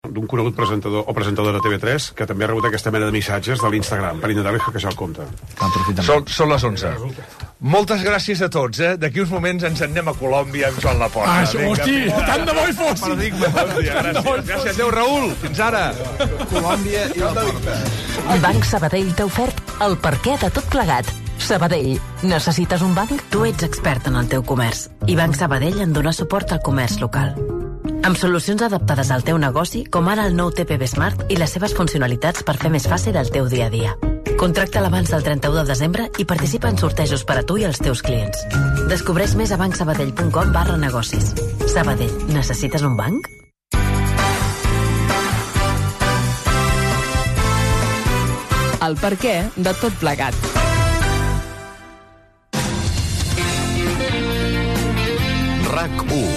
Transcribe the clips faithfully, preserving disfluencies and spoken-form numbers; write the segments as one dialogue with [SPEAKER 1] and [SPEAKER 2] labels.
[SPEAKER 1] d'un conegut presentador o presentadora de T V tres que també ha rebut aquesta mena de missatges de l'Instagram per intentar hackejar el compte.
[SPEAKER 2] Són, són les onze. Moltes gràcies a tots, eh? D'aquí uns moments ens anem a Colòmbia amb Joan Laporta.
[SPEAKER 3] Ah, hosti, tant de bo hi fos!
[SPEAKER 2] Paradigma, bon dia, gràcies. Gràcies. Adéu, Raül. Fins ara.
[SPEAKER 4] Colòmbia i Laporta.
[SPEAKER 5] Banc Sabadell t'ha ofert el perquè de tot plegat. Sabadell, necessites un banc?
[SPEAKER 6] Tu ets expert en el teu comerç i Banc Sabadell en dona suport al comerç local. Amb solucions adaptades al teu negoci, com ara el nou T P B Smart i les seves funcionalitats per fer més fàcil el teu dia a dia. Contracta'l abans del trenta-u de desembre i participa en sortejos per a tu i els teus clients. Descobreix més a bancsabadell punt com barra negocis. Sabadell, necessites un banc?
[SPEAKER 7] El perquè de tot plegat.
[SPEAKER 8] RAC u.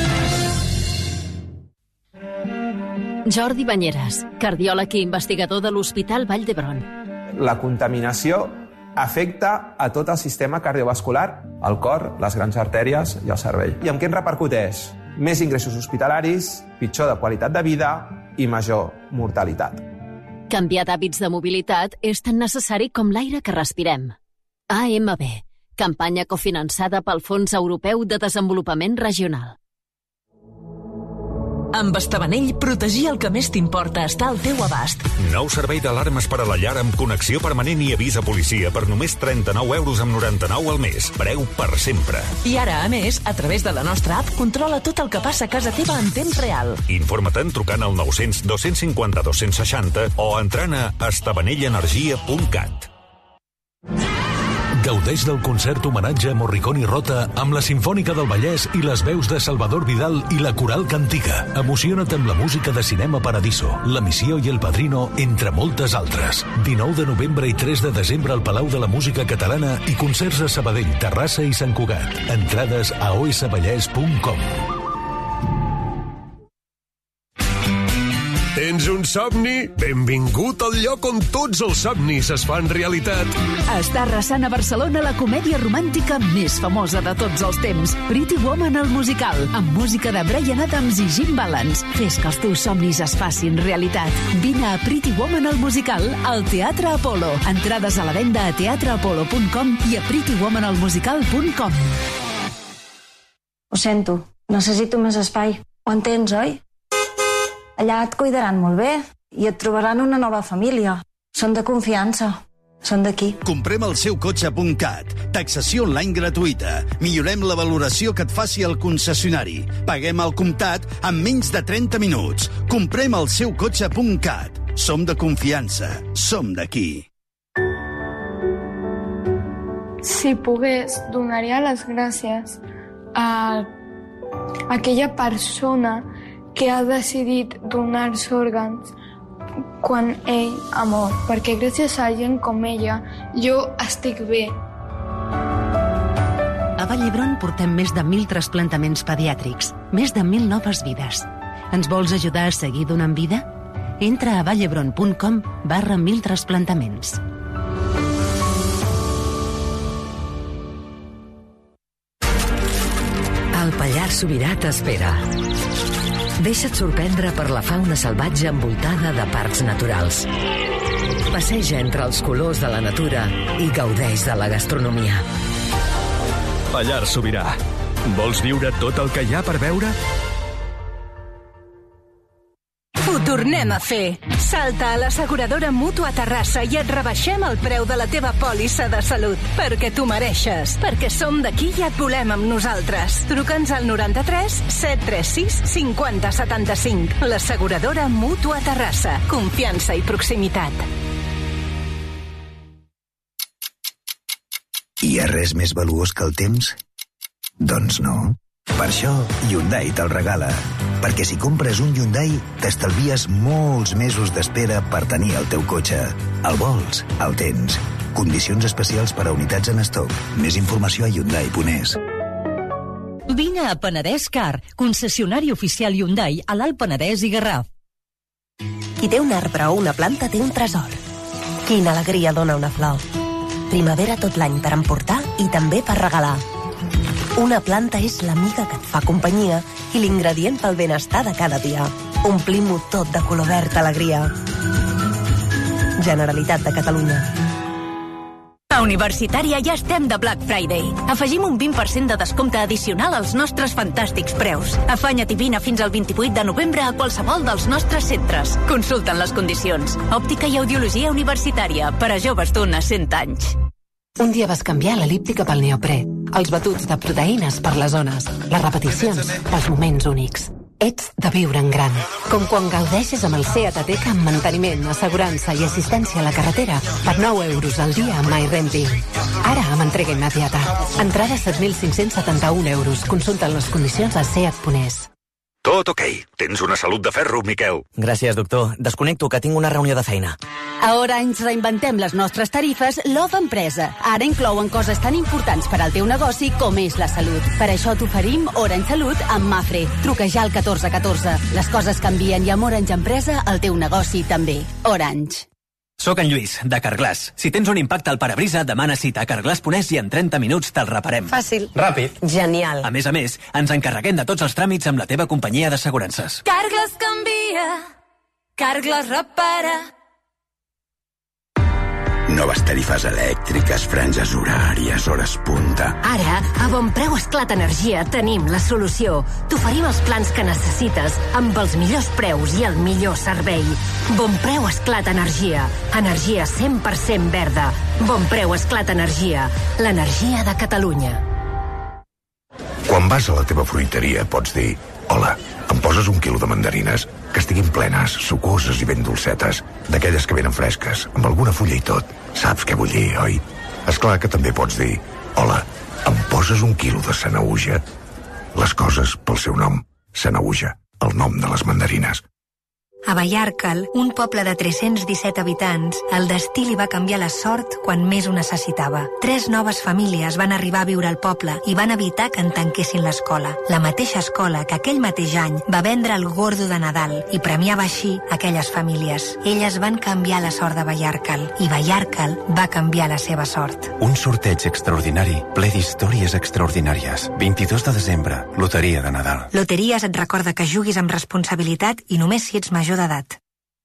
[SPEAKER 9] Jordi Banyeres, cardiòleg i investigador de l'Hospital Vall d'Hebron.
[SPEAKER 10] La contaminació afecta a tot el sistema cardiovascular, el cor, les grans artèries i el cervell. I amb què en repercuteix? Més ingressos hospitalaris, pitjor de qualitat de vida i major mortalitat.
[SPEAKER 9] Canviar d'hàbits de mobilitat és tan necessari com l'aire que respirem. A M B, campanya cofinançada pel Fons Europeu de Desenvolupament Regional.
[SPEAKER 5] Amb Estabanell, protegir el que més t'importa està al teu abast.
[SPEAKER 11] Nou servei d'alarmes per a la llar amb connexió permanent i avís a policia per només trenta-nou euros amb noranta-nou al mes. Preu per sempre.
[SPEAKER 5] I ara, a més, a través de la nostra app, controla tot el que passa a casa teva en temps real.
[SPEAKER 11] Informa't trucant al nou cents dos cents cinquanta dos-cents seixanta o entrant a estabanell energia punt cat.
[SPEAKER 12] Gaudeix del concert homenatge a Morricone i Rota amb la Simfònica del Vallès i les veus de Salvador Vidal i la Coral Cantiga. Emociona't amb la música de Cinema Paradiso, La Missió i El Padrino, entre moltes altres. dinou de novembre i tres de desembre al Palau de la Música Catalana i concerts a Sabadell, Terrassa i Sant Cugat. Entrades a o s vallès punt com.
[SPEAKER 13] Tens un somni? Benvingut al lloc on tots els somnis es fan realitat.
[SPEAKER 7] Està arrasant a Barcelona la comèdia romàntica més famosa de tots els temps, Pretty Woman el musical, amb música de Bryan Adams i Jim Balance. Fes que els teus somnis es facin realitat. Vine a Pretty Woman el musical al Teatre Apolo. Entrades a la venda a teatre apolo punt com i a pretty woman el musical punt com.
[SPEAKER 14] Ho sento, necessito més espai. Ho entens, oi? Allà et cuidaran molt bé i et trobaran una nova família. Són de confiança. Són d'aquí.
[SPEAKER 15] Comprem el seu cotxe punt cat. Taxació online gratuïta. Millorem la valoració que et faci el concessionari. Paguem al comptat en menys de trenta minuts. Comprem el seu cotxe punt cat. Som de confiança. Som d'aquí.
[SPEAKER 16] Si pogués, donaria les gràcies a aquella persona que ha decidit donar-se òrgans quan ell ha mort, perquè gràcies a gent com ella jo estic bé.
[SPEAKER 6] A Vall d'Hebron portem més de mil trasplantaments pediàtrics, més de mil noves vides. Ens vols ajudar a seguir donant vida? Entra a vallhebron punt com barra mil trasplantaments.
[SPEAKER 5] El Pallars Sobirà t'espera. Deixa't sorprendre per la fauna salvatge envoltada de parcs naturals. Passeja entre els colors de la natura i gaudeix de la gastronomia.
[SPEAKER 17] Pallars Sobirà. Vols viure tot el que hi ha per veure?
[SPEAKER 18] Ho tornem a fer. Salta a l'asseguradora Mútua Terrassa i et rebaixem el preu de la teva pòlissa de salut. Perquè tu mereixes. Perquè som d'aquí i et volem amb nosaltres. Truca'ns al noranta-tres set tres sis cinquanta setanta-cinc. L'asseguradora Mútua Terrassa. Confiança i proximitat.
[SPEAKER 19] Hi ha res més valuós que el temps? Doncs no. Per això, Hyundai te'l regala. Perquè si compres un Hyundai, t'estalvies molts mesos d'espera per tenir el teu cotxe. El vols, el tens. Condicions especials per a unitats en estoc. Més informació a hyundai punt es.
[SPEAKER 20] Vine a Penedès Car, concessionari oficial Hyundai a l'Alt Penedès i Garraf.
[SPEAKER 21] Qui té un arbre o una planta té un tresor. Quina alegria dona una flor. Primavera tot l'any per emportar i també per regalar. Una planta és l'amiga que et fa companyia i l'ingredient pel benestar de cada dia. Omplim-ho tot de color verd alegria. Generalitat de Catalunya.
[SPEAKER 18] A Universitària ja estem de Black Friday. Afegim un vint per cent de descompte addicional als nostres fantàstics preus. Afanya't i vine fins al vint-i-vuit de novembre a qualsevol dels nostres centres. Consulta'n les condicions. Òptica i audiologia universitària, per a joves d'un a cent anys.
[SPEAKER 1] Un dia vas canviar l'elíptica pel neoprè, els batuts de proteïnes per les zones, les repeticions pels moments únics. Ets de viure en gran. Com quan gaudeixes amb el Seat Ateca amb manteniment, assegurança i assistència a la carretera per nou euros al dia amb MyRenting. Ara amb entrega immediata. Entrada set mil cinc-cents setanta-un euros. Consulta les condicions a seat punt es.
[SPEAKER 11] Tot ok. Tens una salut de ferro, Miquel.
[SPEAKER 22] Gràcies, doctor. Desconnecto, que tinc una reunió de feina.
[SPEAKER 23] A Orange reinventem les nostres tarifes Love Empresa. Ara inclouen coses tan importants per al teu negoci com és la salut. Per això t'oferim Orange Salut amb Mafre. Truca ja al catorze catorze. Les coses canvien i amb Orange Empresa el teu negoci també. Orange.
[SPEAKER 22] Soc en Lluís, de Carglass. Si tens un impacte al parabrisa, demana cita a Carglass punt es i en trenta minuts te'l reparem.
[SPEAKER 21] Fàcil.
[SPEAKER 22] Ràpid.
[SPEAKER 21] Genial.
[SPEAKER 22] A més a més, ens encarreguem de tots els tràmits amb la teva companyia d'assegurances.
[SPEAKER 18] Carglass canvia. Carglass repara.
[SPEAKER 19] Noves tarifes elèctriques, franges horàries, hores punta.
[SPEAKER 21] Ara, a Bonpreu Esclat Energia tenim la solució. T'oferim els plans que necessites amb els millors preus i el millor servei. Bonpreu Esclat Energia. Energia cent per cent verda. Bonpreu Esclat Energia. L'energia de Catalunya.
[SPEAKER 24] Quan vas a la teva fruiteria pots dir: hola, em poses un quilo de mandarines que estiguin plenes, sucoses i ben dolcetes, d'aquelles que venen fresques, amb alguna fulla i tot. Saps què vull dir, oi? Esclar que també pots dir: hola, em poses un quilo de sanauja? Les coses pel seu nom. Sanauja, el nom de les mandarines.
[SPEAKER 25] A Vallarcal, un poble de tres-cents disset habitants, el destí li va canviar la sort quan més ho necessitava. Tres noves famílies van arribar a viure al poble i van evitar que en tanquessin l'escola. La mateixa escola que aquell mateix any va vendre el Gordo de Nadal i premiava així aquelles famílies. Elles van canviar la sort de Vallarcal i Vallarcal va canviar la seva sort.
[SPEAKER 26] Un sorteig extraordinari, ple d'històries extraordinàries. vint-i-dos de desembre, Loteria de Nadal.
[SPEAKER 25] Loteries et recorda que juguis amb responsabilitat i només si ets major d'edat.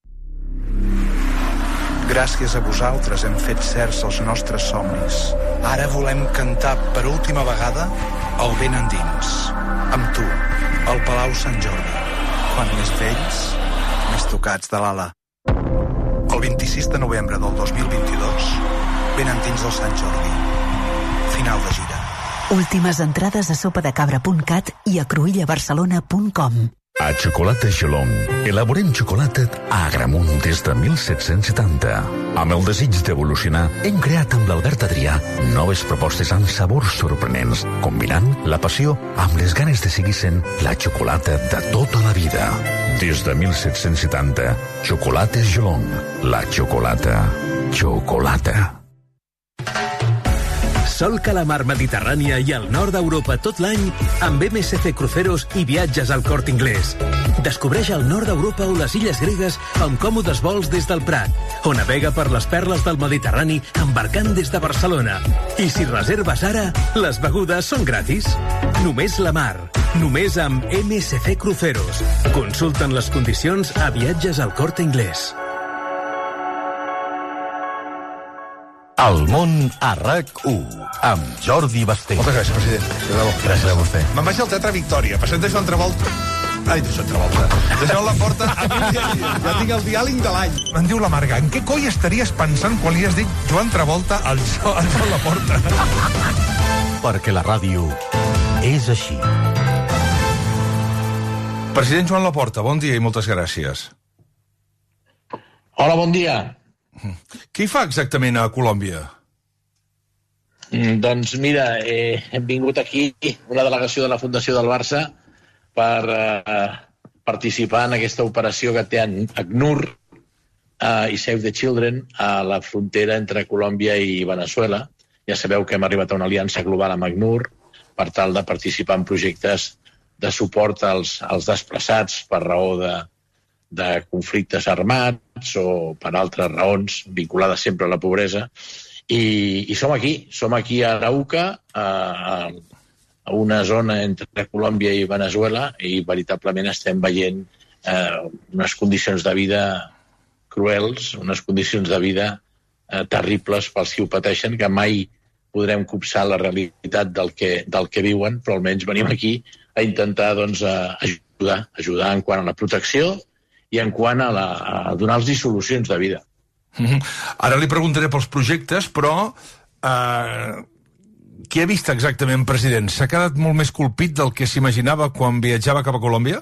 [SPEAKER 4] Gràcies a vosaltres hem fet certs els nostres somnis. Ara volem cantar per última vegada el Vent endins. Amb tu, al Palau Sant Jordi. Quan més vells, més tocats de l'ala. El vint-i-sis de novembre del dos mil vint-i-dos, Vent endins del Sant Jordi. Final de gira.
[SPEAKER 7] Últimes entrades a sopadecabra punt cat i a cruïllabarcelona punt com.
[SPEAKER 12] A Xocolata Gelong elaborem xocolata a Agramunt des de mil set-cents setanta. Amb el desig d'evolucionar, hem creat amb l'Albert Adrià noves propostes amb sabors sorprenents, combinant la passió amb les ganes de seguir sent la xocolata de tota la vida. Des de mil set-cents setanta, Xocolates Gelong, la xocolata, xocolata.
[SPEAKER 27] Sol calamar Mediterrània i al nord d'Europa tot l'any amb M S C Cruceros i viatges al Corte Inglés. Descobreix el nord d'Europa o les illes gregues amb còmodes vols des del Prat, o navega per les perles del Mediterrani embarcant des de Barcelona. I si reserves ara, les begudes són gratis. Només la mar, només amb M S C Cruceros. Consulten les condicions a viatges al Corte Inglés.
[SPEAKER 28] El món a RAC u, amb Jordi Basté.
[SPEAKER 2] Moltes gràcies, president.
[SPEAKER 28] Gràcies a vostè.
[SPEAKER 2] Me'n vaig al Teatre Victòria, passant de Joan Travolta... Ai, de Joan Travolta. De Joan Laporta, a mi ja, ja tinc el diàleg de l'any. Em diu la Marga, en què coi estaries pensant quan li has dit Joan Travolta al Joan, Joan Laporta?
[SPEAKER 28] Perquè la ràdio és així.
[SPEAKER 2] President Joan Laporta, bon dia i moltes gràcies.
[SPEAKER 29] Hola, bon dia.
[SPEAKER 2] Què hi fa exactament a Colòmbia?
[SPEAKER 29] Mm, doncs mira, eh, hem vingut aquí, una delegació de la Fundació del Barça, per eh, participar en aquesta operació que té ACNUR eh, i Save the Children a la frontera entre Colòmbia i Veneçuela. Ja sabeu que hem arribat a una aliança global amb ACNUR per tal de participar en projectes de suport als, als desplaçats per raó de de conflictes armats o per altres raons vinculades sempre a la pobresa. I, i som aquí, som aquí a Arauca, a, a una zona entre Colòmbia i Veneçuela, i veritablement estem veient eh, unes condicions de vida cruels, unes condicions de vida eh, terribles pels que ho pateixen, que mai podrem copsar la realitat del que, del que viuen, però almenys venim aquí a intentar doncs, a ajudar, ajudar en quant a la protecció i en quant a, la, a donar-los solucions de vida.
[SPEAKER 2] Mm-hmm. Ara li preguntaré pels projectes, però eh, què ha vist exactament, president? S'ha quedat molt més colpit del que s'imaginava quan viatjava cap a Colòmbia?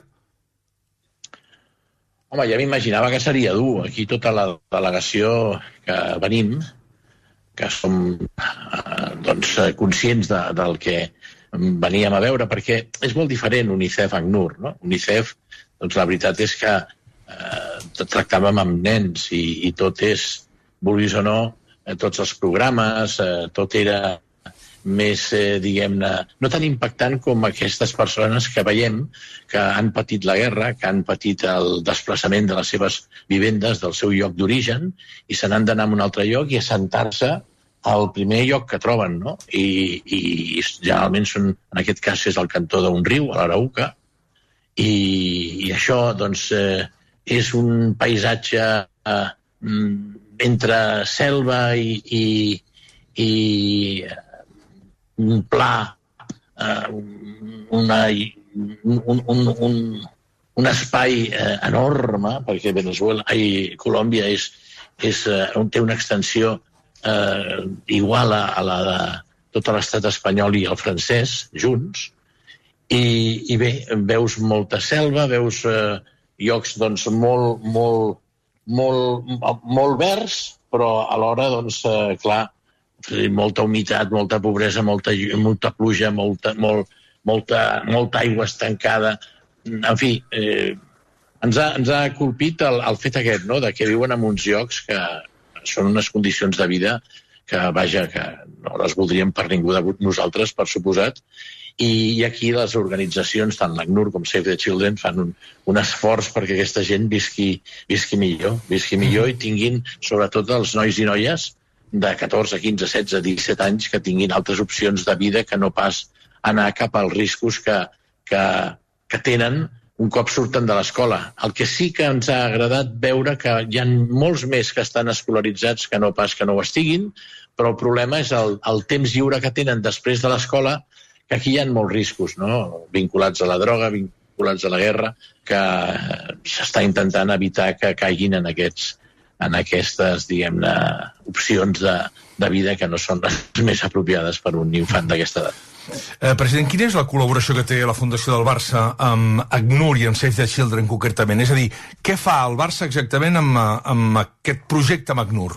[SPEAKER 29] Home, ja m'imaginava que seria dur. Aquí tota la delegació que venim, que som eh, doncs, conscients de, del que veníem a veure, perquè és molt diferent UNICEF-ACNUR, no? UNICEF, doncs la veritat és que eh, tractàvem amb nens i, i tot és, vulguis o no, eh, tots els programes, eh, tot era més, eh, diguem-ne, no tan impactant com aquestes persones que veiem que han patit la guerra, que han patit el desplaçament de les seves vivendes, del seu lloc d'origen, i se n'han d'anar a un altre lloc i assentar-se al primer lloc que troben, no? I, i generalment són, en aquest cas és el cantó d'un riu, a l'Arauca, i, i això, doncs, eh, és un paisatge eh, entre selva i, i, i un pla, eh, una, un, un, un, un espai eh, enorme, perquè Venezuela, ai, Colòmbia és, és, eh, té una extensió eh, igual a, a la de tot l'estat espanyol i el francès, junts, i, i bé, veus molta selva, veus eh, llocs doncs, molt, molt, molt, molt verds, però alhora, doncs, eh, clar, molta humitat, molta pobresa, molta, molta pluja, molta, molt, molta, molta aigua estancada. En fi, eh, ens, ha, ens ha colpit el, el fet aquest, no?, de que viuen en uns llocs que són unes condicions de vida que, vaja, que no les voldríem per ningú de nosaltres, per suposat, i, i aquí les organitzacions, tant l'ACNUR com Save the Children, fan un, un esforç perquè aquesta gent visqui, visqui millor, visqui millor i tinguin, sobretot els nois i noies de catorze, quinze, setze, disset anys, que tinguin altres opcions de vida que no pas anar cap als riscos que, que, que tenen un cop surten de l'escola. El que sí que ens ha agradat veure que hi ha molts més que estan escolaritzats que no pas que no ho estiguin, però el problema és el, el temps lliure que tenen després de l'escola, que aquí hi ha molts riscos, no?, vinculats a la droga, vinculats a la guerra, que s'està intentant evitar que caiguin en, aquests, en aquestes, diguem-ne, opcions de, de vida que no són les més apropiades per un infant d'aquesta edat.
[SPEAKER 2] Eh, president, quina és la col·laboració que té la Fundació del Barça amb ACNUR i amb Save the Children concretament? És a dir, què fa el Barça exactament amb, amb aquest projecte amb ACNUR?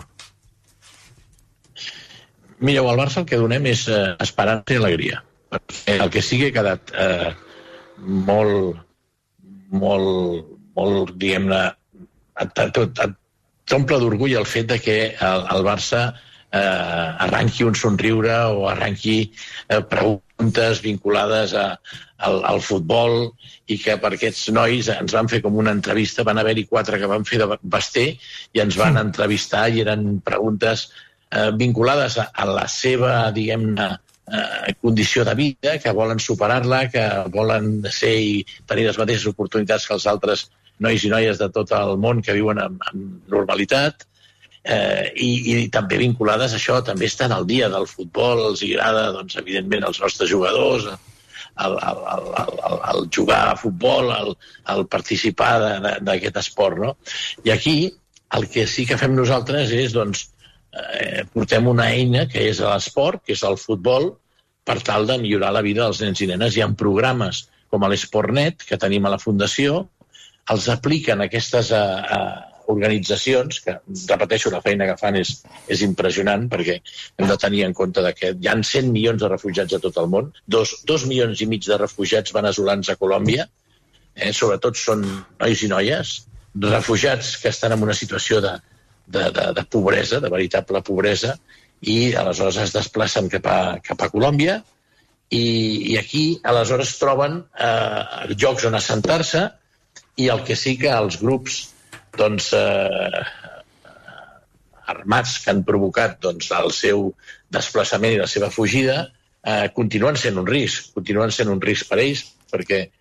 [SPEAKER 29] Mireu, al Barça el que donem és eh, esperança i alegria. Perquè el que sigui ha quedat eh, molt, molt, molt, diguem-ne, t'omple d'orgull el fet de que el, el Barça Eh, arranqui un somriure o arranqui eh, preguntes vinculades a, al, al futbol, i que per aquests nois ens van fer com una entrevista, van haver-hi quatre que van fer de Basté i ens van entrevistar i eren preguntes eh, vinculades a, a la seva, diguem-ne, eh, condició de vida, que volen superar-la, que volen ser i tenir les mateixes oportunitats que els altres nois i noies de tot el món que viuen amb, amb normalitat. Eh, i, i també vinculades a això, també estan al dia del futbol, els agrada, doncs, evidentment, als nostres jugadors, el, el, el, el, el jugar a futbol, el, el participar d'aquest esport, no? I aquí el que sí que fem nosaltres és, doncs, eh, portem una eina que és l'esport, que és el futbol, per tal de millorar la vida dels nens i nenes. Hi ha programes com l'Esportnet, que tenim a la Fundació, els apliquen aquestes a, a organitzacions, que, repeteixo, la feina que fan és, és impressionant, perquè hem de tenir en compte que hi ha cent milions de refugiats a tot el món, dos, dos milions i mig de refugiats veneçolans a Colòmbia, eh, sobretot són nois i noies, refugiats que estan en una situació de, de, de, de pobresa, de veritable pobresa, i aleshores es desplacen cap a, cap a Colòmbia, i, i aquí aleshores troben eh, llocs on assentar-se, i el que sí que els grups doncs, eh, armats que han provocat doncs, el seu desplaçament i la seva fugida, eh, continuen sent un risc, continuen sent un risc per ells, perquè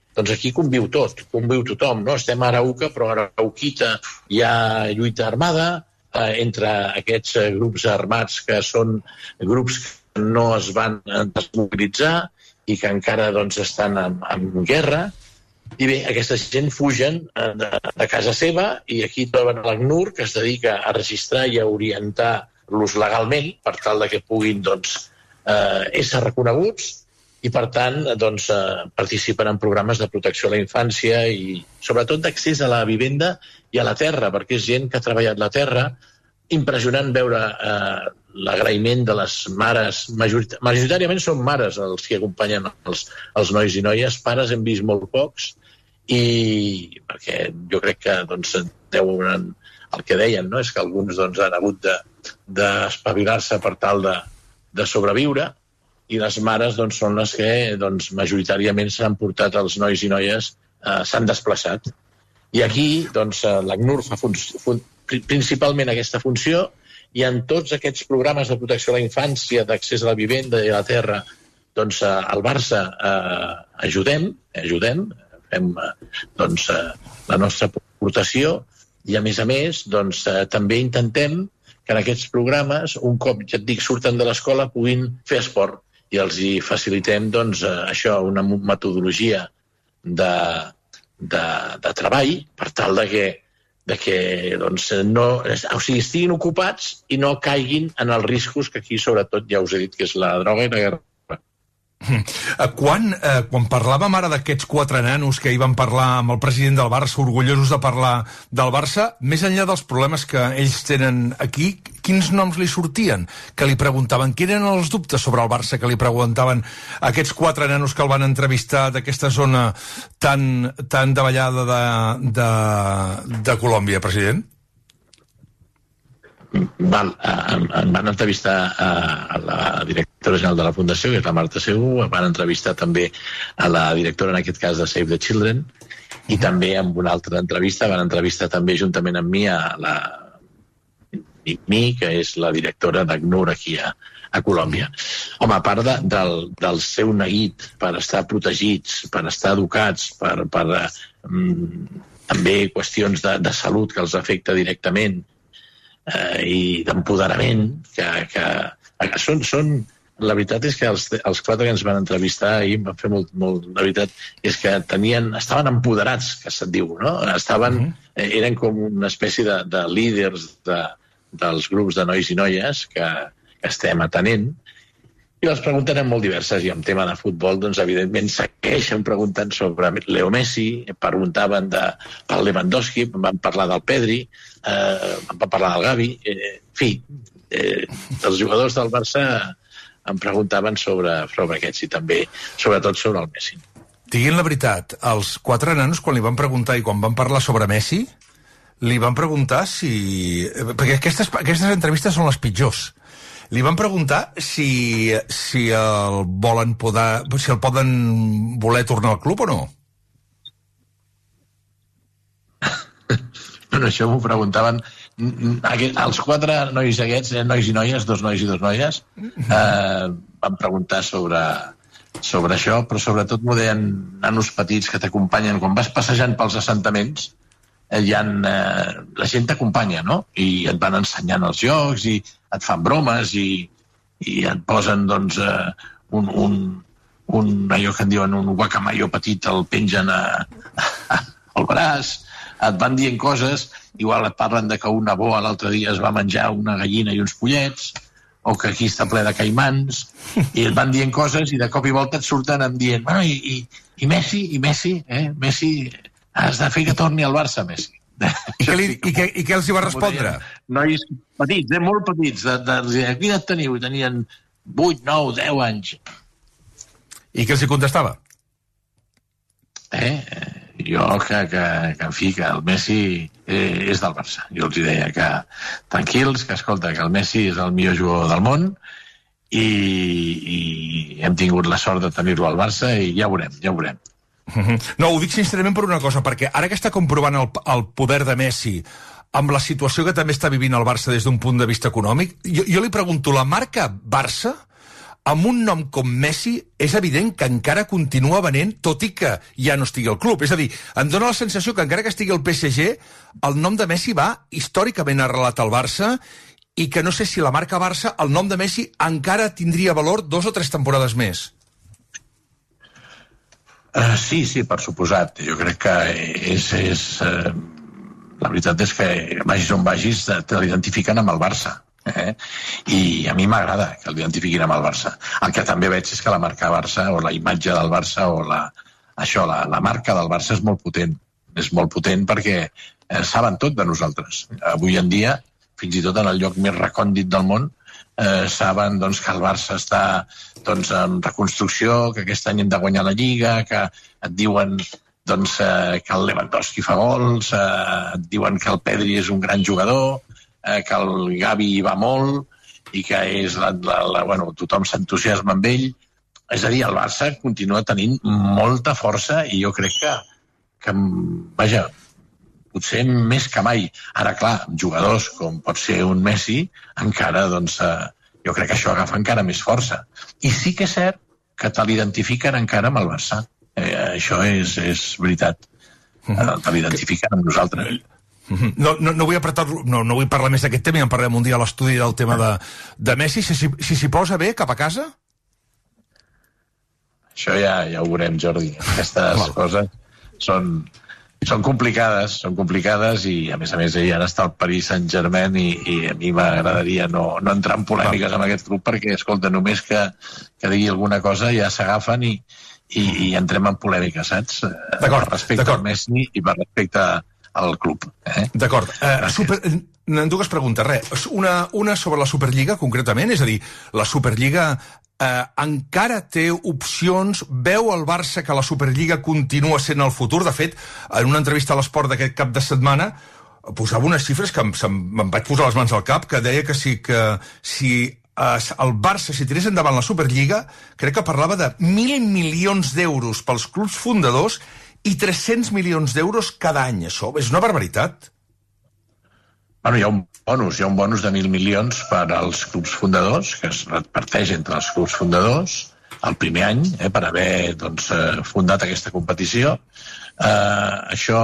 [SPEAKER 29] doncs aquí conviu tot, conviu tothom, no? Estem a Arauca, però a Arauquita hi ha lluita armada, eh, entre aquests eh, grups armats que són grups que no es van desmobilitzar i que encara doncs, estan en, en guerra. I bé, aquesta gent fugen de, de casa seva i aquí troben l'ACNUR, que es dedica a registrar i a orientar-los legalment per tal de que puguin doncs, eh, ésser reconeguts i, per tant, doncs, eh, participen en programes de protecció a la infància i, sobretot, d'accés a la vivenda i a la terra, perquè és gent que ha treballat la terra. Impressionant veure eh, l'agraïment de les mares, majorit majoritàriament són mares els que acompanyen els, els nois i noies, pares hem vist molt pocs, i perquè jo crec que doncs, deuen, el que deien, no? És que alguns doncs, han hagut d'espavilar-se de, per tal de, de sobreviure, i les mares doncs, són les que doncs, majoritàriament s'han portat els nois i noies, eh, s'han desplaçat. I aquí doncs, l'ACNUR fa fun fun principalment aquesta funció, i en tots aquests programes de protecció a la infància, d'accés a la vivenda i a la terra, doncs al Barça eh, ajudem, ajudem, fem doncs, eh, la nostra aportació i, a més a més, doncs, eh, també intentem que en aquests programes, un cop, ja et dic, surten de l'escola, puguin fer esport i els hi facilitem doncs, eh, això, una metodologia de, de, de treball per tal de que de que doncs, no, o sigui, estiguin ocupats i no caiguin en els riscos que aquí, sobretot, ja us he dit que és la droga i la guerra.
[SPEAKER 2] Quan, eh, quan parlàvem ara d'aquests quatre nanos que hi van parlar amb el president del Barça, orgullosos de parlar del Barça, més enllà dels problemes que ells tenen aquí, quins noms li sortien? Que li preguntaven, quins eren els dubtes sobre el Barça que li preguntaven aquests quatre nanos que el van entrevistar d'aquesta zona tan, tan davallada de, de, de Colòmbia, president?
[SPEAKER 29] Val, em, em van entrevistar a, a la directora general de la Fundació, que és la Marta Segur, van entrevistar també a la directora, en aquest cas, de Save the Children, i també amb una altra entrevista van entrevistar també juntament amb mi a la mi, que és la directora d'ACNUR aquí a, a Colòmbia. Home, a part de, del, del seu neguit per estar protegits, per estar educats, per, per mm, també qüestions de, de salut que els afecta directament, Eh, i d'empoderament que, que, que són, són la veritat és que els, els quatre que ens van entrevistar ahir em van fer molt, molt la veritat és que tenien, estaven empoderats, que se't diu, no? Estaven, uh -huh. eh, eren com una espècie de, de líders de, dels grups de nois i noies que, que estem atenent, i les preguntes eren molt diverses, i en tema de futbol, doncs, evidentment, segueixen preguntant sobre Leo Messi, preguntaven de Paul Lewandowski, van parlar del Pedri, eh, van parlar del Gavi, eh, en fi, eh, els jugadors del Barça em preguntaven sobre, sobre aquests, i també, sobretot, sobre el Messi.
[SPEAKER 2] Diguin la veritat, els quatre nanos, quan li van preguntar i quan van parlar sobre Messi, li van preguntar si... Perquè aquestes, aquestes entrevistes són les pitjors. Li van preguntar si, si el volen poder, si el poden voler tornar al club o no?
[SPEAKER 29] Bueno, això m'ho preguntaven els quatre nois aquests, nois i noies, dos nois i dos noies, eh, van preguntar sobre, sobre això, però sobretot m'ho deien nanos petits que t'acompanyen quan vas passejant pels assentaments. Hi ha, eh, la gent t'acompanya, no? I et van ensenyant els jocs i et fan bromes i, i et posen, doncs, eh, un, un, un, allò que en diuen un guacamayo petit, el pengen a, a, al braç, et van dient coses, igual et parlen de que una boa l'altre dia es va menjar una gallina i uns pollets, o que aquí està ple de caimans, i et van dient coses i de cop i volta et surten em dient, bueno, i, i, i Messi, i Messi, eh, Messi... has de fer que torni al Barça, Messi.
[SPEAKER 2] I què, li, i què, i què els hi va respondre?
[SPEAKER 29] Nois petits, eh, molt petits. De, de, de, quina edat teniu? Tenien vuit, nou, deu anys.
[SPEAKER 2] I què els hi contestava?
[SPEAKER 29] Eh? Jo que, que, que, en fi, que el Messi eh, és del Barça. Jo els deia que tranquils, que escolta, que el Messi és el millor jugador del món i, i hem tingut la sort de tenir-lo al Barça i ja veurem, ja veurem.
[SPEAKER 2] No, ho dic sincerament per una cosa, perquè ara que està comprovant el, el poder de Messi amb la situació que també està vivint el Barça des d'un punt de vista econòmic, jo, jo li pregunto, la marca Barça amb un nom com Messi, és evident que encara continua venent, tot i que ja no estigui al club. És a dir, em dóna la sensació que encara que estigui al P S G, el nom de Messi va històricament arrelat al Barça i que no sé si la marca Barça, el nom de Messi encara tindria valor dos o tres temporades més.
[SPEAKER 29] Uh, sí, sí, per suposat. Jo crec que és... és uh, la veritat és que vagis on vagis te l'identifiquen amb el Barça. Eh? I a mi m'agrada que l'identifiquin amb el Barça. El que també veig és que la marca Barça o la imatge del Barça o la, això, la, la marca del Barça és molt potent. És molt potent perquè eh, saben tot de nosaltres. Avui en dia, fins i tot en el lloc més recòndit del món, eh, saben doncs, que el Barça està doncs, en reconstrucció, que aquest any hem de guanyar la Lliga, que et diuen doncs, eh, que el Lewandowski fa gols, eh, et diuen que el Pedri és un gran jugador, eh, que el Gavi hi va molt i que és la, la, la, bueno, tothom s'entusiasma amb ell. És a dir, el Barça continua tenint molta força i jo crec que, que vaja, potser més que mai. Ara, clar, jugadors com pot ser un Messi, encara, doncs, eh, jo crec que això agafa encara més força. I sí que és cert que te l'identifiquen encara amb el Barça. Eh, això és, és veritat. Eh, te l'identifiquen amb nosaltres.
[SPEAKER 2] No, no, no, vull apretar, no, no vull parlar més d'aquest tema, ja en parlem un dia a l'estudi del tema de, de Messi. Si s'hi si, si posa bé cap a casa?
[SPEAKER 29] Això ja, ja ho veurem, Jordi. Aquestes Clar. coses són, són complicades, són complicades i, a més a més, ell ara està al Paris Saint-Germain i, i a mi m'agradaria no, no entrar en polèmiques amb aquest club perquè, escolta, només que, que digui alguna cosa ja s'agafen i, i, i entrem en polèmica, saps? Per respecte al Messi i per respecte al club. Eh?
[SPEAKER 2] D'acord. Eh, super... Dues preguntes. Res. Una, una sobre la Superliga, concretament, és a dir, la Superliga eh, encara té opcions, veu el Barça que la Superliga continua sent el futur. De fet, en una entrevista a l'Esport d'aquest cap de setmana posava unes xifres que em, em vaig posar les mans al cap, que deia que sí que si el Barça, si tirés endavant la Superliga, crec que parlava de mil milions d'euros pels clubs fundadors i tres-cents milions d'euros cada any. Això és una barbaritat.
[SPEAKER 29] Bueno, hi ha un bonus, hi ha un bonus de mil milions per als clubs fundadors, que es reparteix entre els clubs fundadors el primer any, eh, per haver doncs, fundat aquesta competició. Eh, això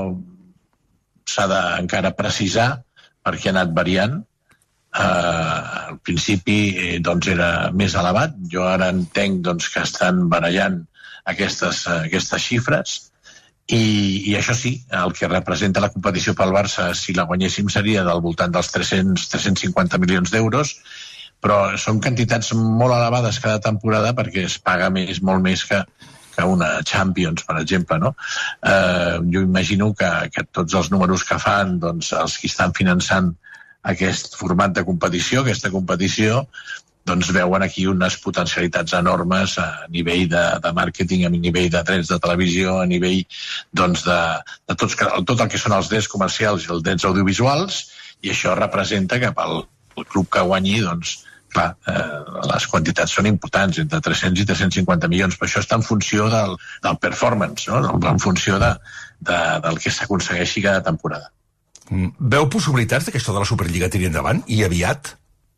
[SPEAKER 29] s'ha d'encara precisar perquè ha anat variant. Eh, al principi eh, doncs era més elevat. Jo ara entenc doncs, que estan barallant aquestes, aquestes xifres i, i això sí, el que representa la competició pel Barça, si la guanyéssim seria del voltant dels tres-cents a tres-cents cinquanta milions d'euros, però són quantitats molt elevades cada temporada perquè es paga més, molt més que, que una Champions, per exemple, no? Eh, jo imagino que, que tots els números que fan doncs, els que estan finançant aquest format de competició, aquesta competició, doncs veuen aquí unes potencialitats enormes a nivell de, de màrqueting, a nivell de drets de televisió, a nivell doncs, de, de tots, tot el que són els drets comercials i els drets audiovisuals, i això representa que pel el club que guanyi, doncs, clar, eh, les quantitats són importants, entre tres-cents i tres-cents cinquanta milions, però això està en funció del, del performance, no? En funció de, de, del que s'aconsegueixi cada temporada.
[SPEAKER 2] Veu possibilitats que això de la Superliga tiri endavant, i aviat?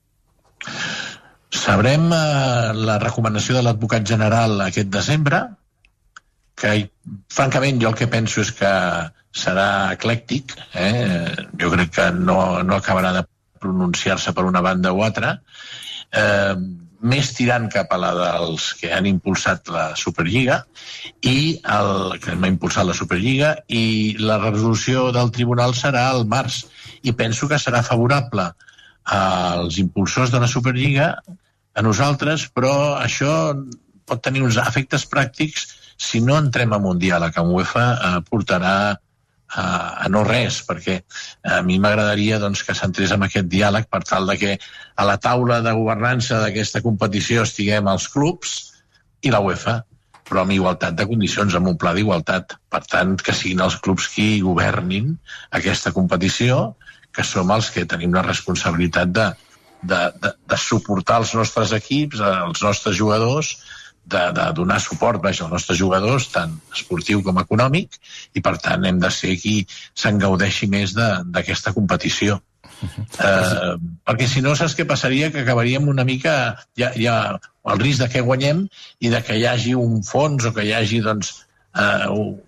[SPEAKER 29] Sabrem eh, la recomanació de l'advocat general aquest desembre, que francament jo el que penso és que serà eclèctic, eh? Jo crec que no, no acabarà de pronunciar-se per una banda o altra, eh, més tirant cap a la dels que han impulsat la Superliga i el que m'ha impulsat la Superliga, i la resolució del tribunal serà al març, i penso que serà favorable als impulsors de la Superliga, a nosaltres, però això pot tenir uns efectes pràctics si no entrem en un diàleg amb UEFA, eh, portarà a, a no res, perquè a mi m'agradaria doncs, que s'entrés en aquest diàleg per tal de que a la taula de governança d'aquesta competició estiguem els clubs i la UEFA, però amb igualtat de condicions, amb un pla d'igualtat. Per tant, que siguin els clubs qui governin aquesta competició, que som els que tenim la responsabilitat de De, de, de suportar els nostres equips, els nostres jugadors, de, de donar suport vaja, als nostres jugadors, tant esportiu com econòmic, i per tant hem de ser qui se'n gaudeixi més d'aquesta competició. Uh-huh. Eh, perquè si no, saps què passaria? Que acabaríem una mica... Hi ha, hi ha el risc de que guanyem i de que hi hagi un fons o que hi hagi doncs, eh,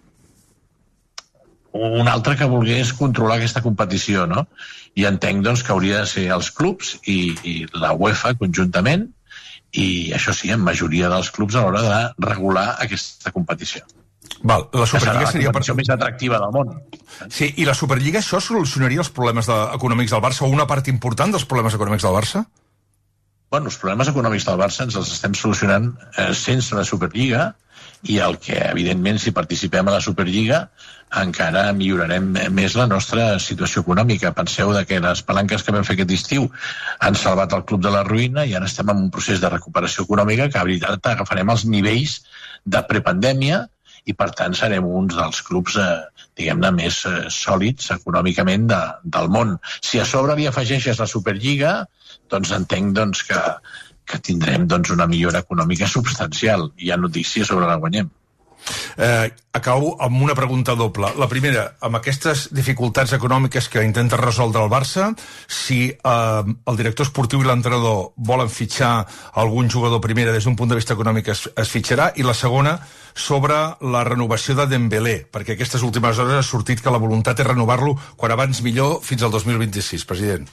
[SPEAKER 29] un altre que volgués controlar aquesta competició, no? I entenc doncs, que hauria de ser els clubs i, i la UEFA conjuntament, i això sí, en majoria dels clubs a l'hora de regular aquesta competició.
[SPEAKER 2] Val, la Superliga seria
[SPEAKER 29] la competició per... més atractiva del món.
[SPEAKER 2] Sí, i la Superliga això solucionaria els problemes de... econòmics del Barça, o una part important dels problemes econòmics del Barça?
[SPEAKER 29] Bueno, els problemes econòmics del Barça ens els estem solucionant eh, sense la Superliga, i el que, evidentment, si participem a la Superliga, encara millorarem més la nostra situació econòmica. Penseu que les palanques que vam fer aquest estiu han salvat el club de la ruïna i ara estem en un procés de recuperació econòmica que, a veritat, agafarem els nivells de prepandèmia i, per tant, serem uns dels clubs, eh, diguem-ne, més eh, sòlids econòmicament de, del món. Si a sobre li afegeixes la Superliga, doncs entenc doncs, que, que tindrem doncs, una millora econòmica substancial. Hi ha notícies sobre la guanyem.
[SPEAKER 2] Eh, acabo amb una pregunta doble. La primera, amb aquestes dificultats econòmiques que intenta resoldre el Barça, si eh, el director esportiu i l'entrenador volen fitxar algun jugador primera des d'un punt de vista econòmic es, es fitxarà, i la segona sobre la renovació de Dembélé, perquè aquestes últimes hores ha sortit que la voluntat és renovar-lo quan abans millor fins al dos mil vint-i-sis, president.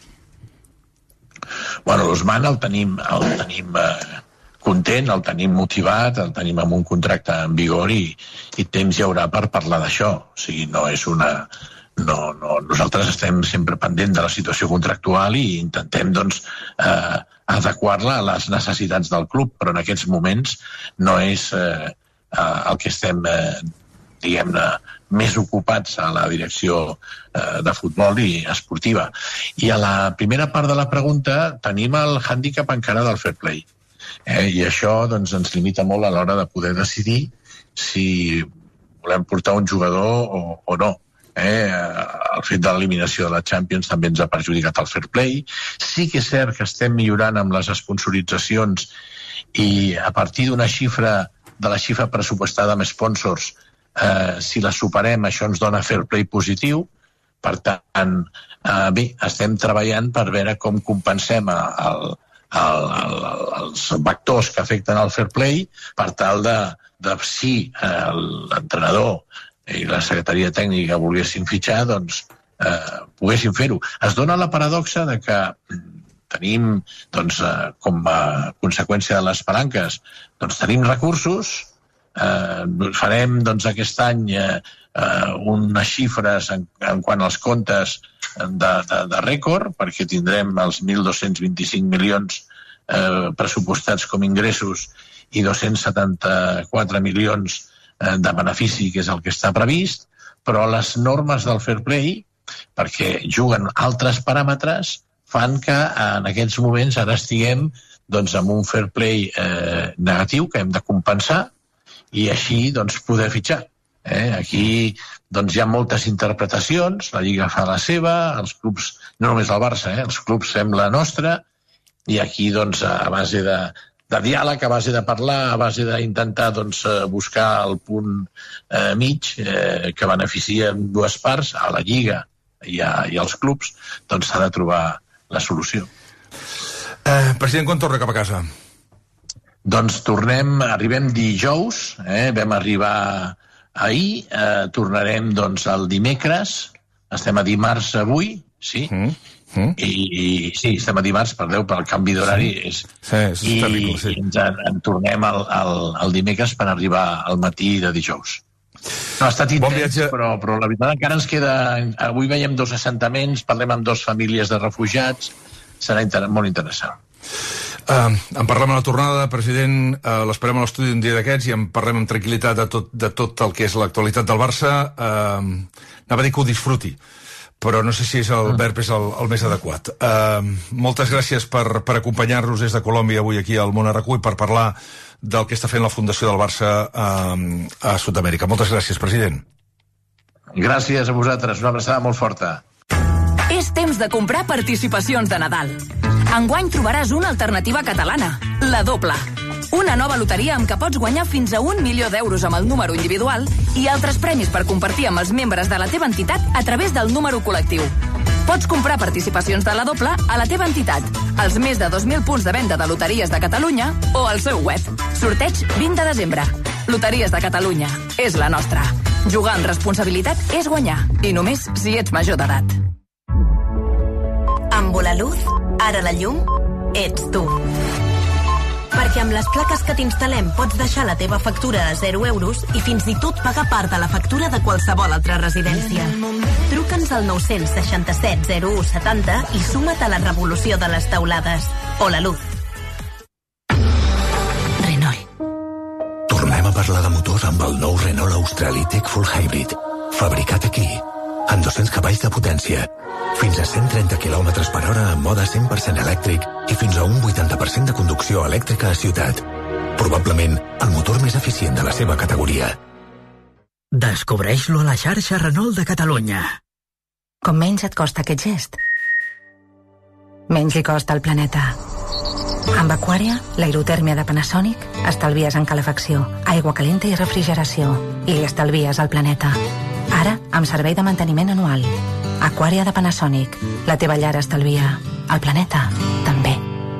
[SPEAKER 29] Bueno, l'Ousmane el tenim, el tenim eh, content, el tenim motivat, el tenim amb un contracte en vigor i, i temps hi haurà per parlar d'això. O sigui, no és una... No, no, nosaltres estem sempre pendent de la situació contractual i intentem doncs, eh, adequar-la a les necessitats del club, però en aquests moments no és eh, el que estem, eh, diguem-ne, més ocupats a la direcció eh, de futbol i esportiva. I a la primera part de la pregunta tenim el hàndicap encara del fair play. Eh, I això doncs, ens limita molt a l'hora de poder decidir si volem portar un jugador o, o no. Eh, el fet de l'eliminació de la Champions també ens ha perjudicat el fair play. Sí que és cert que estem millorant amb les sponsoritzacions i a partir d'una xifra de la xifra pressupostada amb sponsors, eh, si la superem això ens dona fair play positiu. Per tant, eh, bé, estem treballant per veure com compensem el, el, el, els vectors que afecten el fair play per tal de, de si eh, l'entrenador i la secretaria tècnica volguessin fitxar, doncs eh, poguessin fer-ho. Es dona la paradoxa de que tenim, doncs, eh, com a conseqüència de les palanques, doncs tenim recursos, eh, farem doncs, aquest any eh, unes xifres en, en quant als comptes de, de, de rècord, perquè tindrem els mil dos-cents vint-i-cinc milions eh, pressupostats com ingressos i dos-cents setanta-quatre milions de benefici, que és el que està previst, però les normes del fair play, perquè juguen altres paràmetres, fan que en aquests moments ara estiguem doncs, amb un fair play eh, negatiu que hem de compensar i així doncs, poder fitxar. Eh? Aquí doncs, hi ha moltes interpretacions, la Lliga fa la seva, els clubs, no només el Barça, eh? Els clubs fem la nostra, i aquí doncs, a base de de diàleg, a base de parlar, a base d'intentar doncs, buscar el punt eh, mig eh, que beneficia dues parts, a la Lliga i, a, i als clubs, doncs s'ha de trobar la solució.
[SPEAKER 2] Eh, president, quan torna cap a casa?
[SPEAKER 29] Doncs tornem, arribem dijous, eh, vam arribar ahir, eh, tornarem doncs, el dimecres, estem a dimarts avui, sí? Mm. Mm. I, i sí, estem a dimarts, perdeu, pel canvi d'horari sí. és,
[SPEAKER 2] sí, és
[SPEAKER 29] i,
[SPEAKER 2] terrible, sí.
[SPEAKER 29] i ens en, en tornem al, al, al dimecres per arribar al matí de dijous. No, ha estat intens, bon viatge... però, però la veritat encara ens queda... Avui veiem dos assentaments, parlem amb dos famílies de refugiats, serà inter... molt interessant.
[SPEAKER 2] Uh, en parlem a la tornada, president, uh, l'esperem a l'estudi un dia d'aquests i en parlem amb tranquil·litat de tot, de tot el que és l'actualitat del Barça. Uh, anava a dir que ho disfruti, però no sé si és el verb és el, el més adequat. Uh, moltes gràcies per, per acompanyar-nos des de Colòmbia avui aquí al Món a RAC u i per parlar del que està fent la Fundació del Barça uh, a Sud-amèrica. Moltes gràcies, president.
[SPEAKER 29] Gràcies a vosaltres, una abraçada molt forta.
[SPEAKER 3] És temps de comprar participacions de Nadal. Enguany trobaràs una alternativa catalana, la Doble. Una nova loteria amb què pots guanyar fins a un milió d'euros amb el número individual i altres premis per compartir amb els membres de la teva entitat a través del número col·lectiu. Pots comprar participacions de la doble a la teva entitat, als més de dos mil punts de venda de Loteries de Catalunya o al seu web. Sorteig vint de desembre. Loteries de Catalunya. És la nostra. Jugar amb responsabilitat és guanyar. I només si ets major d'edat.
[SPEAKER 5] Amb Volaluz, ara la llum, ets tu. Perquè amb les plaques que t'instal·lem pots deixar la teva factura a zero euros i fins i tot pagar part de la factura de qualsevol altra residència. Truca'ns al nou seixanta-set zero u setanta i suma't a la revolució de les teulades. Volaluz.
[SPEAKER 19] Renault. Tornem a parlar de motors amb el nou Renault Australi Tech Full Hybrid. Fabricat aquí, amb dos-cents cavalls de potència, fins a cent trenta quilòmetres per hora en mode cent per cent elèctric i fins a un vuitanta per cent de conducció elèctrica a ciutat. Probablement el motor més eficient de la seva categoria.
[SPEAKER 6] Descobreix-lo a la xarxa Renault de Catalunya.
[SPEAKER 8] Com menys et costa aquest gest, menys li costa al planeta. Amb Aquaria, l'aerotèrmia de Panasonic, estalvies en calefacció, aigua calenta i refrigeració, i li estalvies al planeta. Ara, amb servei de manteniment anual. Aquaria de Panasonic. La teva llar estalvia. El planeta, també.